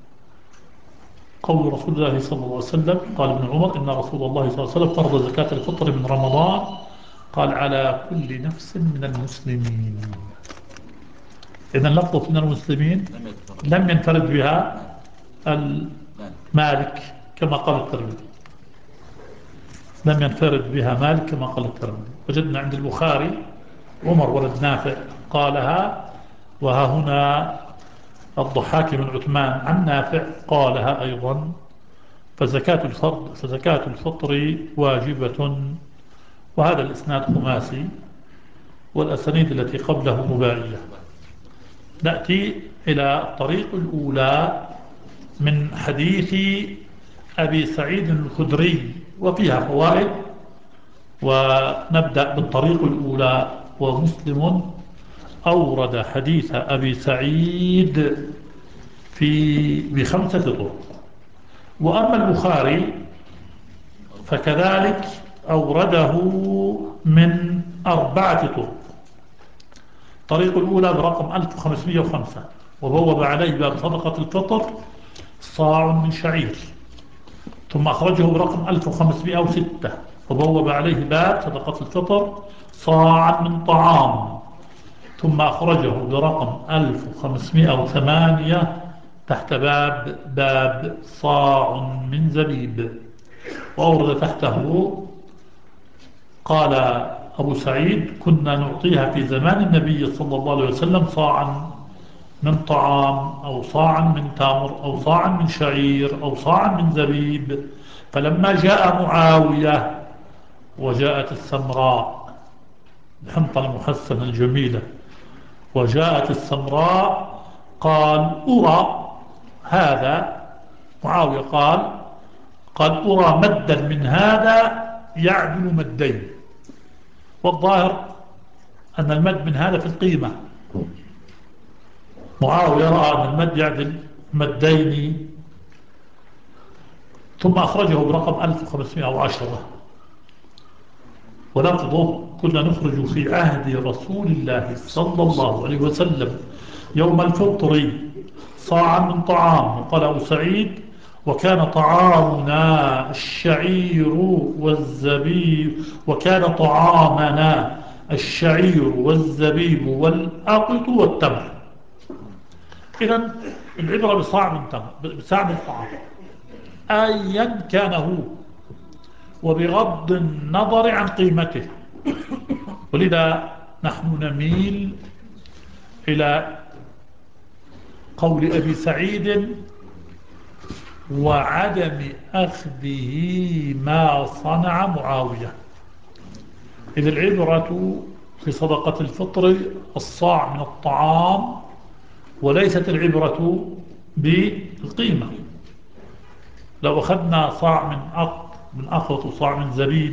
قول رسول الله صلى الله عليه وسلم، قال ابن عمر إن رسول الله صلى الله عليه وسلم فرض زكاة الفطر من رمضان، قال على كل نفس من المسلمين. إذن لفظة من المسلمين لم ينفرد بها المالك كما قال الترمذي، لم ينفرد بها مالك كما قال الترمذي. وجدنا عند البخاري عمر ولد نافع قالها، وها هنا الضحاك بن عثمان عن نافع قالها أيضا. فزكاة الفرض فزكاة الفطر واجبة. وهذا الإسناد خماسي، والأسانيد التي قبله رباعية. نأتي إلى الطريق الأولى من حديث أبي سعيد الخدري، وفيها فوائد. ونبدأ بالطريق الأولى. ومسلم أورد حديث أبي سعيد في بخمسة طرق، وأما البخاري فكذلك أورده من أربعة طرق. الطريق الأولى برقم ألف وخمسمائة وخمسة، وبوب عليه باب صدقة الفطر صاع من شعير. ثم أخرجه برقم ألف وخمسمائة وستة، وبوب عليه باب صدقة الفطر صاعا من طعام. ثم أخرجه برقم ألف وخمسمائة وثمانية تحت باب باب صاع من زبيب. وأورد تحته قال أبو سعيد كنا نعطيها في زمان النبي صلى الله عليه وسلم صاعا من طعام، أو صاعا من تمر، أو صاعا من شعير، أو صاعا من زبيب. فلما جاء معاوية وجاءت السمراء، الحنطة المحسنة الجميلة، وجاءت السمراء، قال أرى هذا معاوية قال قد أرى مدا من هذا يعدل مدين، والظاهر أن المد من هذا في القيمة. معاوية رأى أن المد يعدل مدين، ثم أخرجه برقم ألف وخمسمائة وعشرة. ولفظه كنا نخرج في عهد رسول الله صلى الله عليه وسلم يوم الفطر صاعا من طعام. وقال أبو سعيد وكان طعامنا الشعير والزبيب وكان طعامنا الشعير والزبيب والأقط والتمر. إذن العبرة بصاع من تمر، بصاع من طعام أيا كان هو، وبغض النظر عن قيمته. ولذا نحن نميل إلى قول أبي سعيد وعدم أخذه ما صنع معاوية، إذ العبرة في صدقة الفطر الصاع من الطعام، وليست العبرة بالقيمة. لو أخذنا صاع من أقط من أقط وصاع من زبيب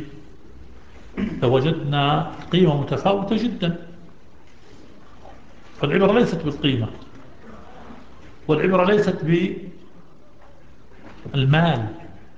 لوجدنا قيمة متفاوتة جدا. فالعبرة ليست بالقيمة، والعبرة ليست بالمال.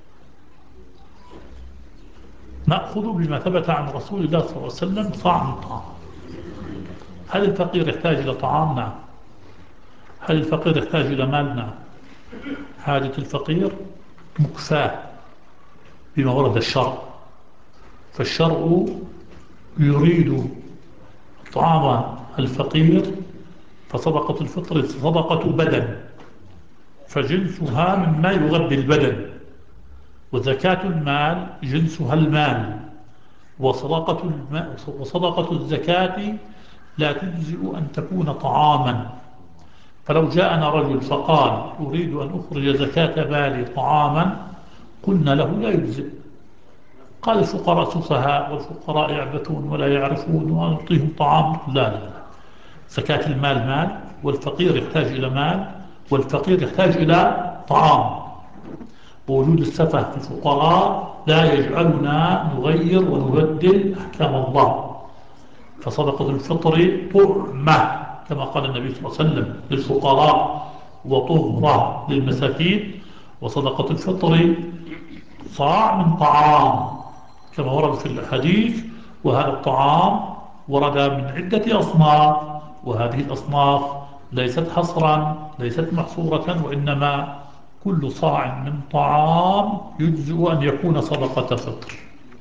نأخذ بما ثبت عن رسول الله صلى الله عليه وسلم صاع من طعام. هل الفقير يحتاج إلى طعام؟ نعم. هل الفقير يحتاج إلى مال؟ نعم. حاجة الفقير مكفاة بما ورد الشرع، فالشرع يريد طعام الفقير، فصدقة الفطر صدقة بدن، فجنسها مما يغذي البدن، وزكاة المال جنسها المال، وصدقة, الم... وصدقة الزكاة لا تجزئ أن تكون طعاما. فلو جاءنا رجل فقال أريد أن أخرج زكاة مالي طعاما، قلنا له لا يجزئ. قال الفقراء سفهاء والفقراء يعبثون ولا يعرفون ونعطيهم طعام، لا لا لا، زكاة المال مال، والفقير يحتاج إلى مال، والفقير يحتاج إلى طعام. ووجود السفه في الفقراء لا يجعلنا نغير ونبدل أحكام الله. فصدقة الفطر طعمة كما قال النبي صلى الله عليه وسلم للفقراء وطهرة للمساكين، وصدقة الفطر صاع من طعام كما ورد في الحديث. وهذا الطعام ورد من عدة أصناف، وهذه الأصناف ليست حصرا، ليست محصورة، وإنما كل صاع من طعام يجزئ أن يكون صدقة فطر.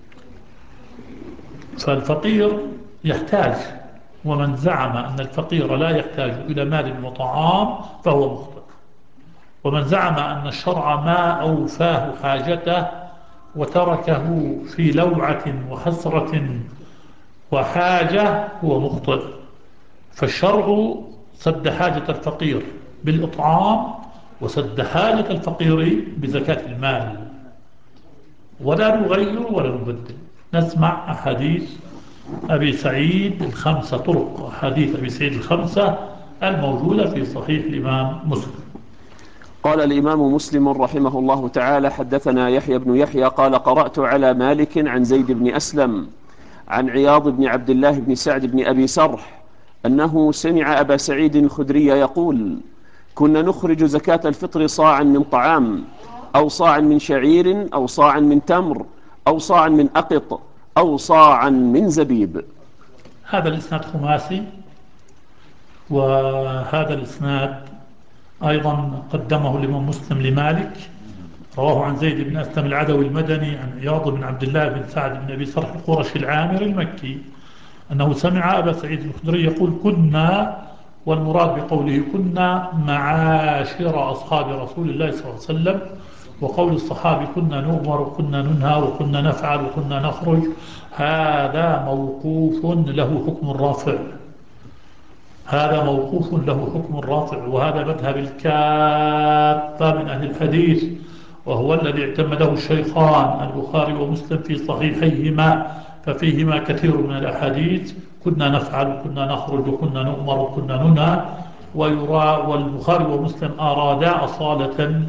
فالفقير يحتاج، ومن زعم أن الفقير لا يحتاج إلى مال وطعام فهو مخطئ. ومن زعم أن الشرع ما أوفاه حاجته وتركه في لوعة وحسرة وحاجة هو مخطئ. فالشرع سد حاجة الفقير بالإطعام، وسد حاجة الفقير بزكاة المال، ولا نغير ولا نبدل. نسمع أحاديث أبي سعيد الخمسة، طرق حديث أبي سعيد الخمسة الموجودة في صحيح الإمام مسلم. قال الإمام مسلم رحمه الله تعالى: حدثنا يحيى بن يحيى قال قرأت على مالك عن زيد بن أسلم عن عياض بن عبد الله بن سعد بن أبي سرح أنه سمع أبا سعيد الخدري يقول: كنا نخرج زكاة الفطر صاعا من طعام، أو صاعا من شعير، أو صاعا من تمر، أو صاعا من أقط، أو صاعا من زبيب. هذا الإسناد خماسي، وهذا الإسناد أيضا قدمه الإمام مسلم لمالك، رواه عن زيد بن أسلم العدوي المدني عن عياض بن عبد الله بن سعد بن أبي سرح القرشي العامر المكي أنه سمع أبا سعيد الخدري يقول: كنا، والمراد بقوله كنا معاشر أصحاب رسول الله صلى الله عليه وسلم. وقول الصحابي كنا نؤمر وكنا ننهى وكنا نفعل وكنا نخرج، هذا موقوف له حكم الرافع، هذا موقوف له حكم الرافع، وهذا مذهب الكافة من أهل الحديث، وهو الذي اعتمده الشيخان البخاري ومسلم في صحيحيهما، ففيهما كثير من الأحاديث كنا نفعل وكنا نخرج وكنا نؤمر وكنا ننهى. ويرى والبخاري ومسلم أرادا أصالة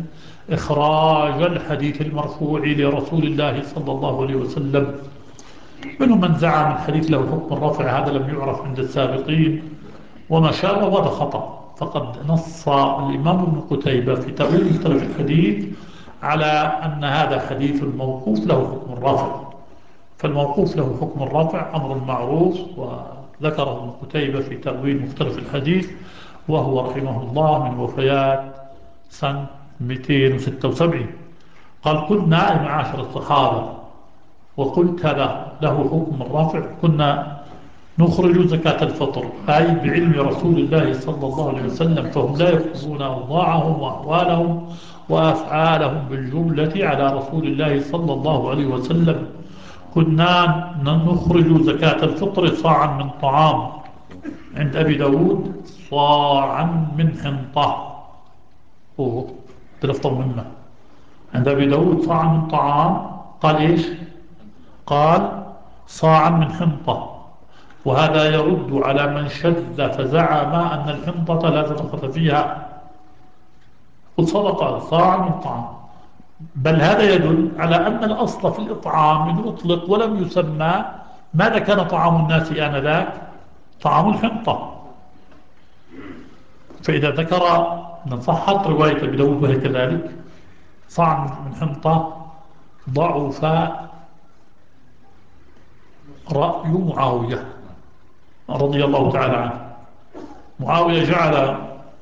إخراج الحديث المرفوع لرسول الله صلى الله عليه وسلم. منهم من زعم الحديث له حكم الرفع، هذا لم يعرف عند السابقين وما شابه، وهذا خطأ. فقد نص الإمام ابن قتيبة في تأويل مختلف الحديث على أن هذا حديث موقوف له حكم الرفع، فالموقوف له حكم الرفع أمر معروف، وذكره ابن قتيبة في تأويل مختلف الحديث، وهو رحمه الله من وفيات سنة مئتين وستة وسبعين. قال كنا معاشر الصحابة، وقلت هذا له حكم الرفع، كنا نخرج زكاة الفطر، أي بعلم رسول الله صلى الله عليه وسلم، فهم لا يخرجون أوضاعهم وأحوالهم وأفعالهم بالجملة على رسول الله صلى الله عليه وسلم. كنا نخرج زكاة الفطر صاعا من طعام، عند أبي داود صاعا من حنطة، أوه تلفظ مهمة، عند أبي داود صاعا من طعام، قال إيش؟ قال صاعا من حنطة. وهذا يرد على من شذ فزعم أن الحنطة لا تدخل فيها، وصدق صاعا من طعام، بل هذا يدل على أن الأصل في الإطعام من أطلق ولم يسمى. ماذا كان طعام الناس آنذاك؟ طعام الحنطة. فإذا ذكر من صحت رواية أبي داود وهي كذلك صاع من حنطة، ضعف رأي معاوية رضي الله تعالى عنه. معاوية جعل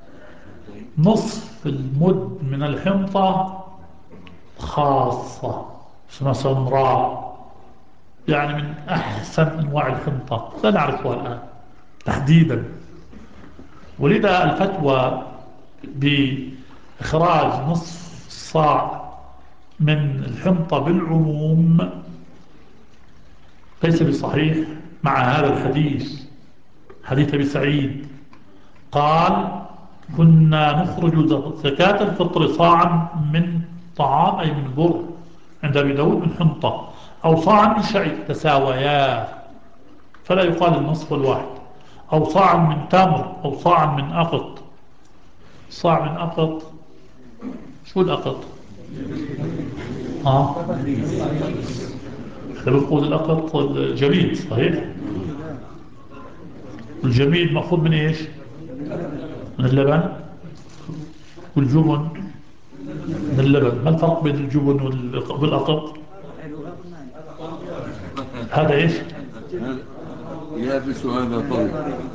نصف المد من الحنطة خاصة اسمها سمراء، يعني من أحسن أنواع الحنطة لا نعرفها الآن تحديدا. ولذا الفتوى بإخراج نصف الصاع من الحنطة بالعموم ليس بصحيح مع هذا الحديث، حديث أبي سعيد قال كنا نخرج زكاة الفطر صاعا من طعام أي من بر، عند أبي داود من حنطة، أو صاعا من شعير تساويا، فلا يقال النصف الواحد، أو صاعا من تمر، أو صاعا من أقط. صاع من أقط، شو الأقط؟ ها احنا بنقول الأقط الجميد صحيح؟ الجميد مأخوذ من إيش؟ من اللبن. والجبن من اللبن. ما الفرق بين الجبن والأقط؟ هذا إيش؟ يابس وهذا طري.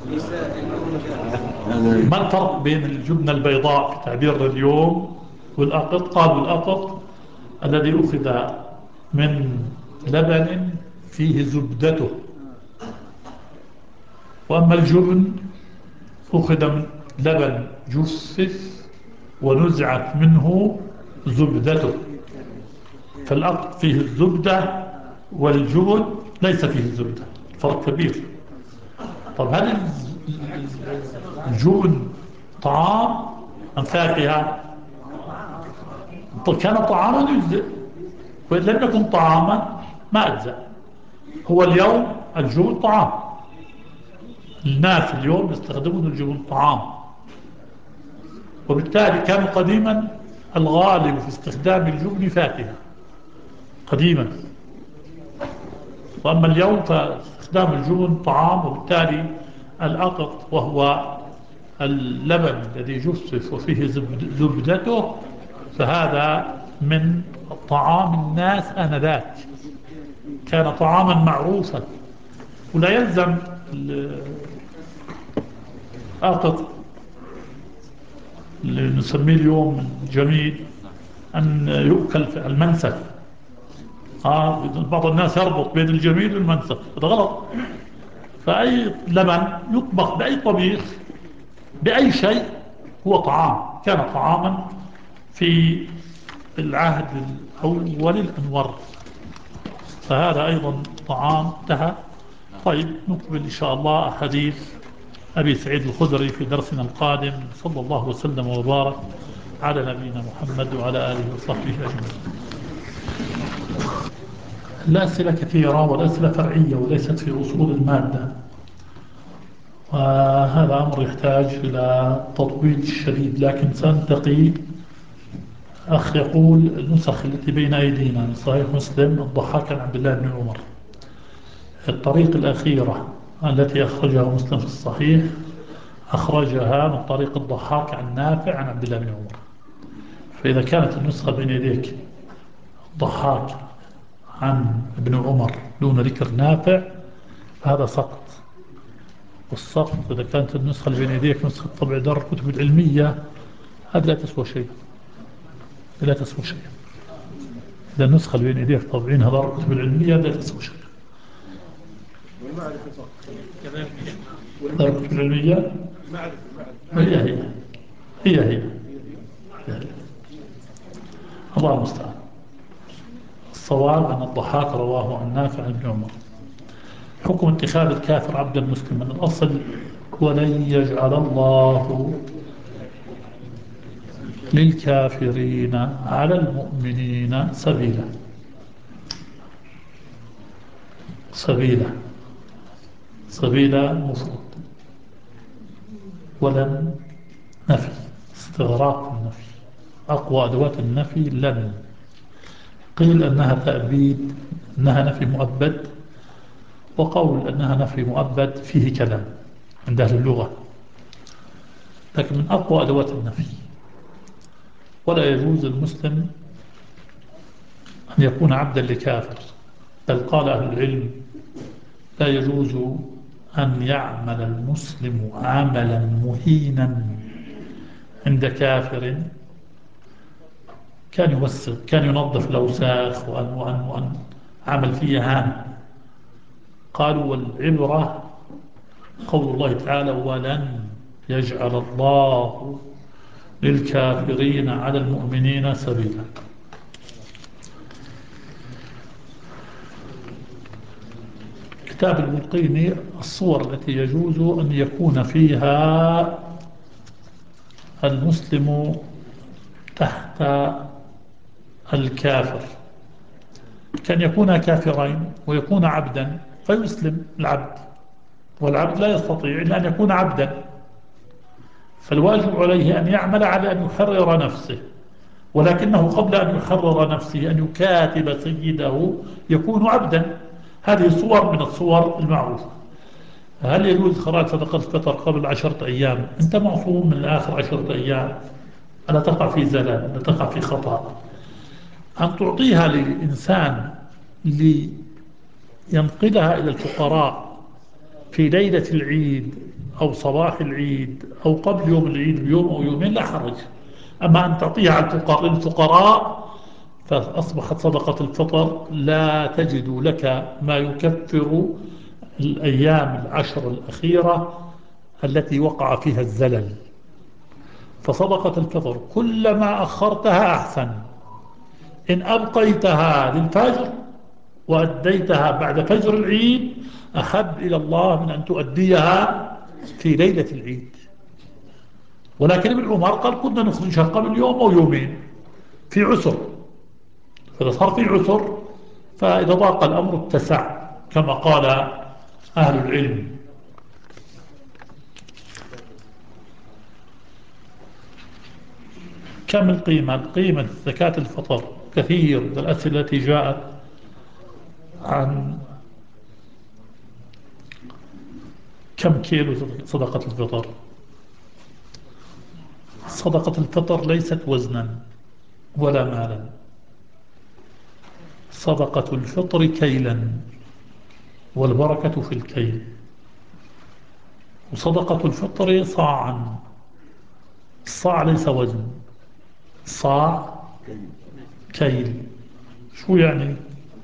ما الفرق بين الجبنة البيضاء في تعبير اليوم والأقط؟ قالوا الأقط الذي أخذ من لبن فيه زبدته، وأما الجبن أخذ من لبن جفف ونزعت منه زبدته، فالأقط فيه الزبدة والجبن ليس فيه الزبدة، فرق كبير. طب هل الجبن طعام أم فاكهة؟ طب كان طعاما يجزئ، وإن لم يكن طعاما ما أجزأ. هو اليوم الجبن طعام، الناس اليوم يستخدمون الجبن طعام، وبالتالي كان قديما الغالب في استخدام الجبن فاكهة قديما، وأما اليوم فاستخدام الجبن طعام. وبالتالي الأقط وهو اللبن الذي جفف وفيه زبدته، فهذا من طعام الناس آنذاك، كان طعاما معروفا. ولا يلزم الأقط اللي نسميه اليوم جميل أن يؤكل في المنسف. آه بعض الناس يربط بين الجميل والمنسف، هذا غلط. فأي لبن يطبخ بأي طبيخ بأي شيء هو طعام، كان طعاما في العهد الأول الأنور، فهذا أيضا طعام انتهى. طيب نقبل إن شاء الله حديث أبي سعيد الخدري في درسنا القادم. صلى الله وسلم وبارك على نبينا محمد وعلى آله وصحبه أجمعين. الأسئلة كثيرة، والأسئلة فرعية وليست في أصول المادة، وهذا أمر يحتاج إلى تطويل شديد، لكن سنتقي أخ يقول النسخ التي بين أيدينا من صحيح مسلم الضحاك عن عبد الله بن عمر، الطريق الأخيرة التي أخرجها مسلم في الصحيح أخرجها من طريق الضحاك عن نافع عن عبد الله بن عمر. فإذا كانت النسخة بين يديك الضحاك عن ابن عمر دون ذكر نافع فهذا سقط. والسقط إذا كانت النسخة اللي بين يديك نسخة طبع دار الكتب العلمية هذا لا تسوى شيء، لا تسوى شيء. إذا النسخة اللي بين يديك طبعينها دار الكتب العلمية لا تسوى شيء. دار الكتب العلمية هي هي هي هي, هي. الله المستعان. الصواب أن الضحاك رواه عن نافع عن ابن عمر. حكم اتخاذ الكافر عبدا مسلما، الأصل ولن يجعل الله للكافرين على المؤمنين سبيلا. سبيلا سبيلا مفرد، ولن نفي استغراق النفي، أقوى أدوات النفي لن. قيل أنها تأبيد، أنها نفي مؤبد، وقول أنها نفي مؤبد فيه كلام عند أهل اللغة، لكن من أقوى أدوات النفي. ولا يجوز المسلم أن يكون عبدا لكافر، بل قال أهل العلم لا يجوز أن يعمل المسلم عملا مهينا عند كافر كان يوسخ، كان ينظف الأوساخ وأن, وأن, وأن عمل فيه هان. قالوا والعبرة قول الله تعالى ولن يجعل الله للكافرين على المؤمنين سبيلا. كتاب البلقيني الصور التي يجوز أن يكون فيها المسلم تحت الكافر، كان يكون كافرين ويكون عبدا فيسلم العبد، والعبد لا يستطيع إلا أن يكون عبدا، فالواجب عليه أن يعمل على أن يحرر نفسه، ولكنه قبل أن يحرر نفسه أن يكاتب سيده يكون عبدا. هذه صور من الصور المعروفة. هل يجوز خراج صدقة الفطر قبل عشرة أيام؟ أنت معصوم من آخر عشرة أيام، ألا تقع في زلل، لا تقع في خطأ. أن تعطيها لإنسان لينقلها إلى الفقراء في ليلة العيد أو صباح العيد أو قبل يوم العيد بيوم أو يومين لا حرج. أما أن تعطيها على الفقراء فأصبحت صدقة الفطر لا تجد لك ما يكفر الأيام العشر الأخيرة التي وقع فيها الزلل. فصدقة الفطر كلما أخرتها أحسن، إن أبقيتها للفجر وأديتها بعد فجر العيد أحب إلى الله من أن تؤديها في ليلة العيد. ولكن ابن عمر قال كنا نخرجها قبل يوم أو يومين في عسر، فإذا صار في عسر فإذا ضاق الأمر اتسع كما قال أهل العلم. كم القيمة؟ القيمة زكاة الفطر كثير من الأسئلة التي جاءت عن كم كيلو صدقة الفطر. صدقة الفطر ليست وزنا ولا مالا، صدقة الفطر كيلا، والبركة في الكيل. وصدقة الفطر صاعا، الصاع ليس وزن، صاع كيل. شو يعني؟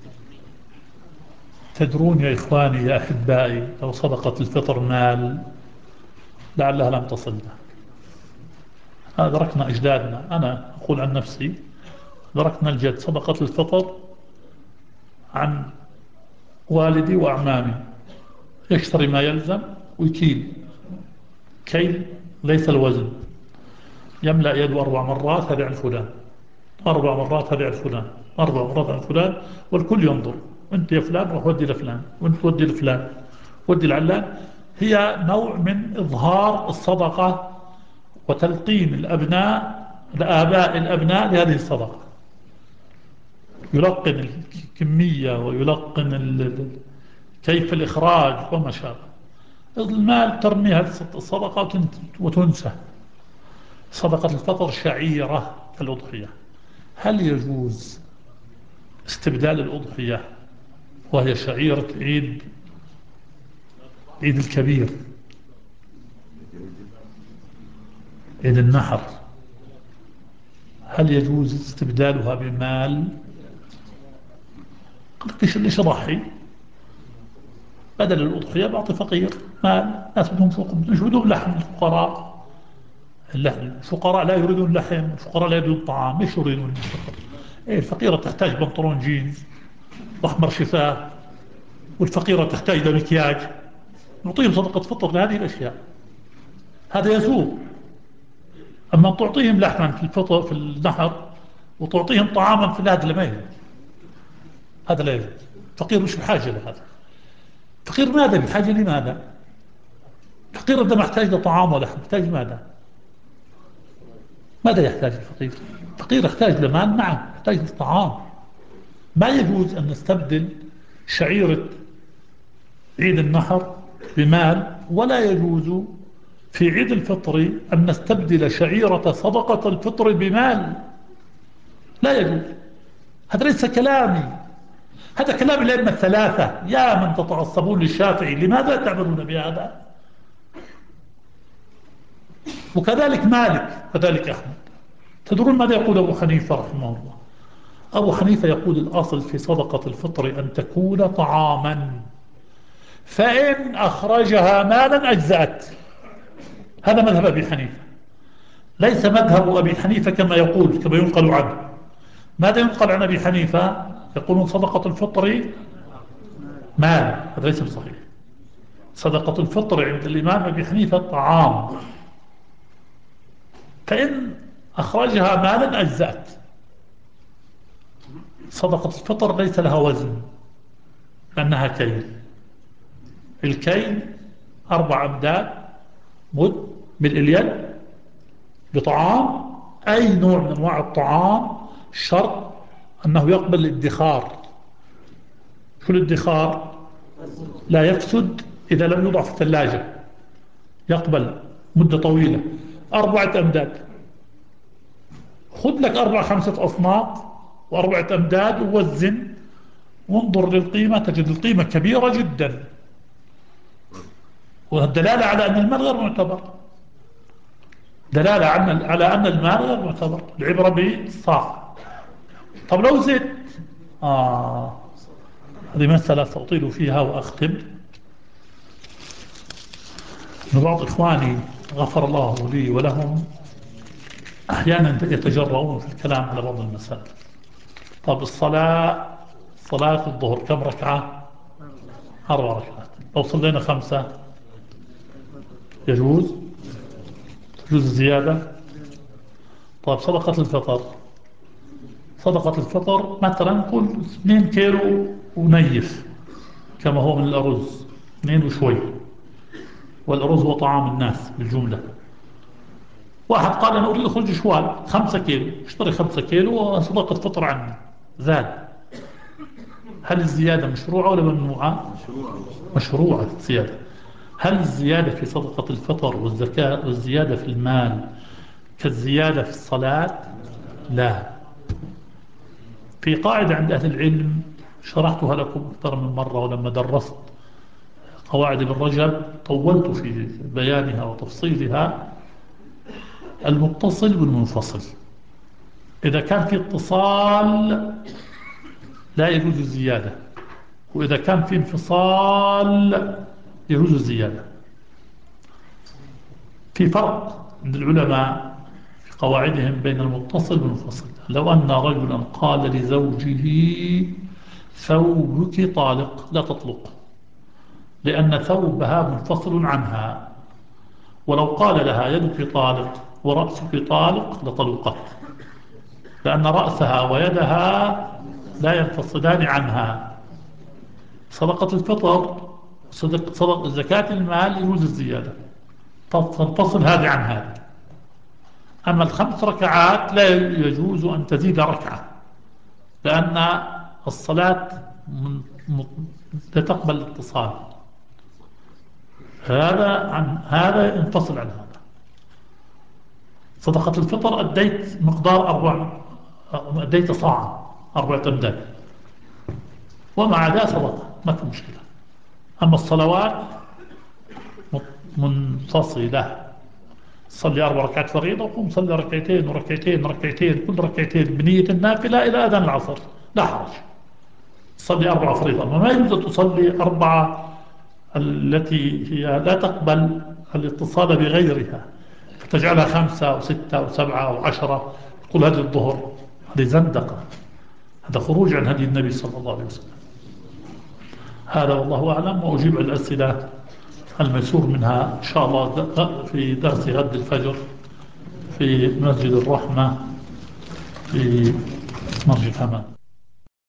تدرون يا إخواني يا أحبائي لو صدقة الفطر مال لعلها لم تصلنا. أدركنا أجدادنا، أنا أقول عن نفسي أدركنا الجد صدقة الفطر عن والدي وأعمامي، يشتري ما يلزم ويكيل، كيل ليس الوزن. يملأ يده أربع مرات هذه عن فلان، أربع مرات هذه عن فلان، أربع مرات عن فلان، والكل ينظر. أنت يا فلان روح ودي لفلان، وأنت ودي لفلان، ودي لعلان. هي نوع من إظهار الصدقة وتلقين الأبناء الآباء الأبناء لهذه الصدقة، يلقن الكمية ويلقن ال- كيف الإخراج وما شابه. المال ترمي هذه الصدقة وتن- وتنسى. صدقة الفطر شعيرة الأضحية، هل يجوز استبدال الأضحية وهي شعيرة عيد عيد الكبير، عيد النحر، هل يجوز استبدالها بمال؟ قلت ليش ليش أضحي بدل الأضحية بعطي فقير مال، ناس بدهم سوق مش بدهم لحم، الفقراء اللحم الفقراء لا يريدون لحم، الفقراء لا يريدون طعام، مش يريدون الفقر. إيه الفقيرة تحتاج بنطلون جينز وأحمر شفاه، والفقيرة تحتاج لمكياج، نعطيهم صدقة فطر لهذه الأشياء، هذا يسوق. أما تعطيهم لحما في الفطر في النحر وتعطيهم طعاما في هذا لا يجوز، هذا لا يجوز. الفقير مش بحاجة لهذا. الفقير ماذا بحاجة لماذا؟ الفقير إذا ما احتاج لطعام ولا يحتاج ماذا؟ ماذا يحتاج الفقير؟ الفقير يحتاج لمال، نعم يحتاج لطعام. ما يجوز أن نستبدل شعيرة عيد النحر بمال، ولا يجوز في عيد الفطر أن نستبدل شعيرة صدقة الفطر بمال، لا يجوز. هذا ليس كلامي، هذا كلام الأئمة الثلاثة. يا من تتعصبون للشافعي لماذا تعملون بهذا؟ وكذلك مالك وكذلك أحمد. تدرون ماذا يقول أبو حنيفة رحمه الله؟ أبو حنيفة يقول الأصل في صدقة الفطر أن تكون طعاما، فإن أخرجها مالا أجزأت. هذا مذهب أبي حنيفة، ليس مذهب أبي حنيفة كما يقول كما ينقل عنه. ماذا ينقل عن أبي حنيفة؟ يقولون صدقة الفطر مال، هذا ليس بصحيح. صدقة الفطر عند الإمام أبي حنيفة طعام، فإن أخرجها مالا أجزأت. صدقة الفطر ليس لها وزن لأنها كيل. الكيل أربع أمداد مد ملء اليد بطعام، أي نوع من أنواع الطعام، شرط أنه يقبل الادخار. شو الادخار؟ لا يفسد إذا لم يوضع في الثلاجة، يقبل مدة طويلة. أربعة أمداد، خذ لك أربع خمسة أصناف وأربعة أمداد ووزن وانظر للقيمة، تجد القيمة كبيرة جدا، والدلالة على أن المال غير معتبر، دلالة على أن المال غير معتبر، العبرة بالصاع. طب لو زدت، آه هذه مسألة سأطيل فيها وأختم. من بعض إخواني غفر الله لي ولهم أحيانا يتجرؤون في الكلام على بعض المسائل. طب الصلاة، صلاة الظهر كم ركعة؟ أربع ركعات. لو صلينا خمسة يجوز؟ تجوز الزيادة؟ طيب صدقة الفطر، صدقة الفطر مثلا قل اثنين كيلو ونيف كما هو من الأرز، اثنين وشوي، والأرز هو طعام الناس بالجملة. واحد قال أنا أريد أخرج شوال خمسة كيلو، اشتري خمسة كيلو وصدقة فطر عني، زاد. هل الزيادة مشروعة ولا ممنوعة؟ مشروعة الزيادة. هل الزيادة في صدقة الفطر والزكاة والزيادة في المال كالزيادة في الصلاة؟ لا. في قاعدة عند أهل العلم شرحتها لكم أكثر من مرة، ولما درست قواعد ابن رجب طولت في بيانها وتفصيلها. المتصل والمنفصل، إذا كان في اتصال لا يجوز الزيادة، وإذا كان في انفصال يجوز الزيادة. في فرق عند العلماء في قواعدهم بين المتصل والمنفصل. لو أن رجلا قال لزوجه ثوبك طالق، لا تطلق، لأن ثوبها منفصل عنها. ولو قال لها يدك طالق ورأسك طالق لطلقت، لأن رأسها ويدها لا ينفصلان عنها. صدقة الفطر صدق صدق زكاة المال يجوز الزيادة، تنفصل هذه عن هذه. أما الخمس ركعات لا يجوز أن تزيد ركعة، لأن الصلاة من- من- لا تقبل الاتصال. هذا عن هذا ينفصل عن هذا. صدقة الفطر أديت مقدار أربع، أديت صاعا أربعة أمداد، ومع ذا صدقة ما في مشكلة. أما الصلوات منفصلة، صلي أربع ركعات فريضة وقم صلي ركعتين وركعتين وركعتين، كل ركعتين بنية النافلة إلى أذان العصر، لا حرج. صلي أربع فريضة، وما يجوز تصلي أربعة التي هي لا تقبل الاتصال بغيرها، فتجعلها خمسة وستة وسبعة وعشرة، تقول هذه الظهر، هذه زندقة، هذا خروج عن هدي النبي صلى الله عليه وسلم. هذا والله أعلم، وأجيب على الأسئلة الميسور منها إن شاء الله في درس غد الفجر في مسجد الرحمة في مرج الحمام.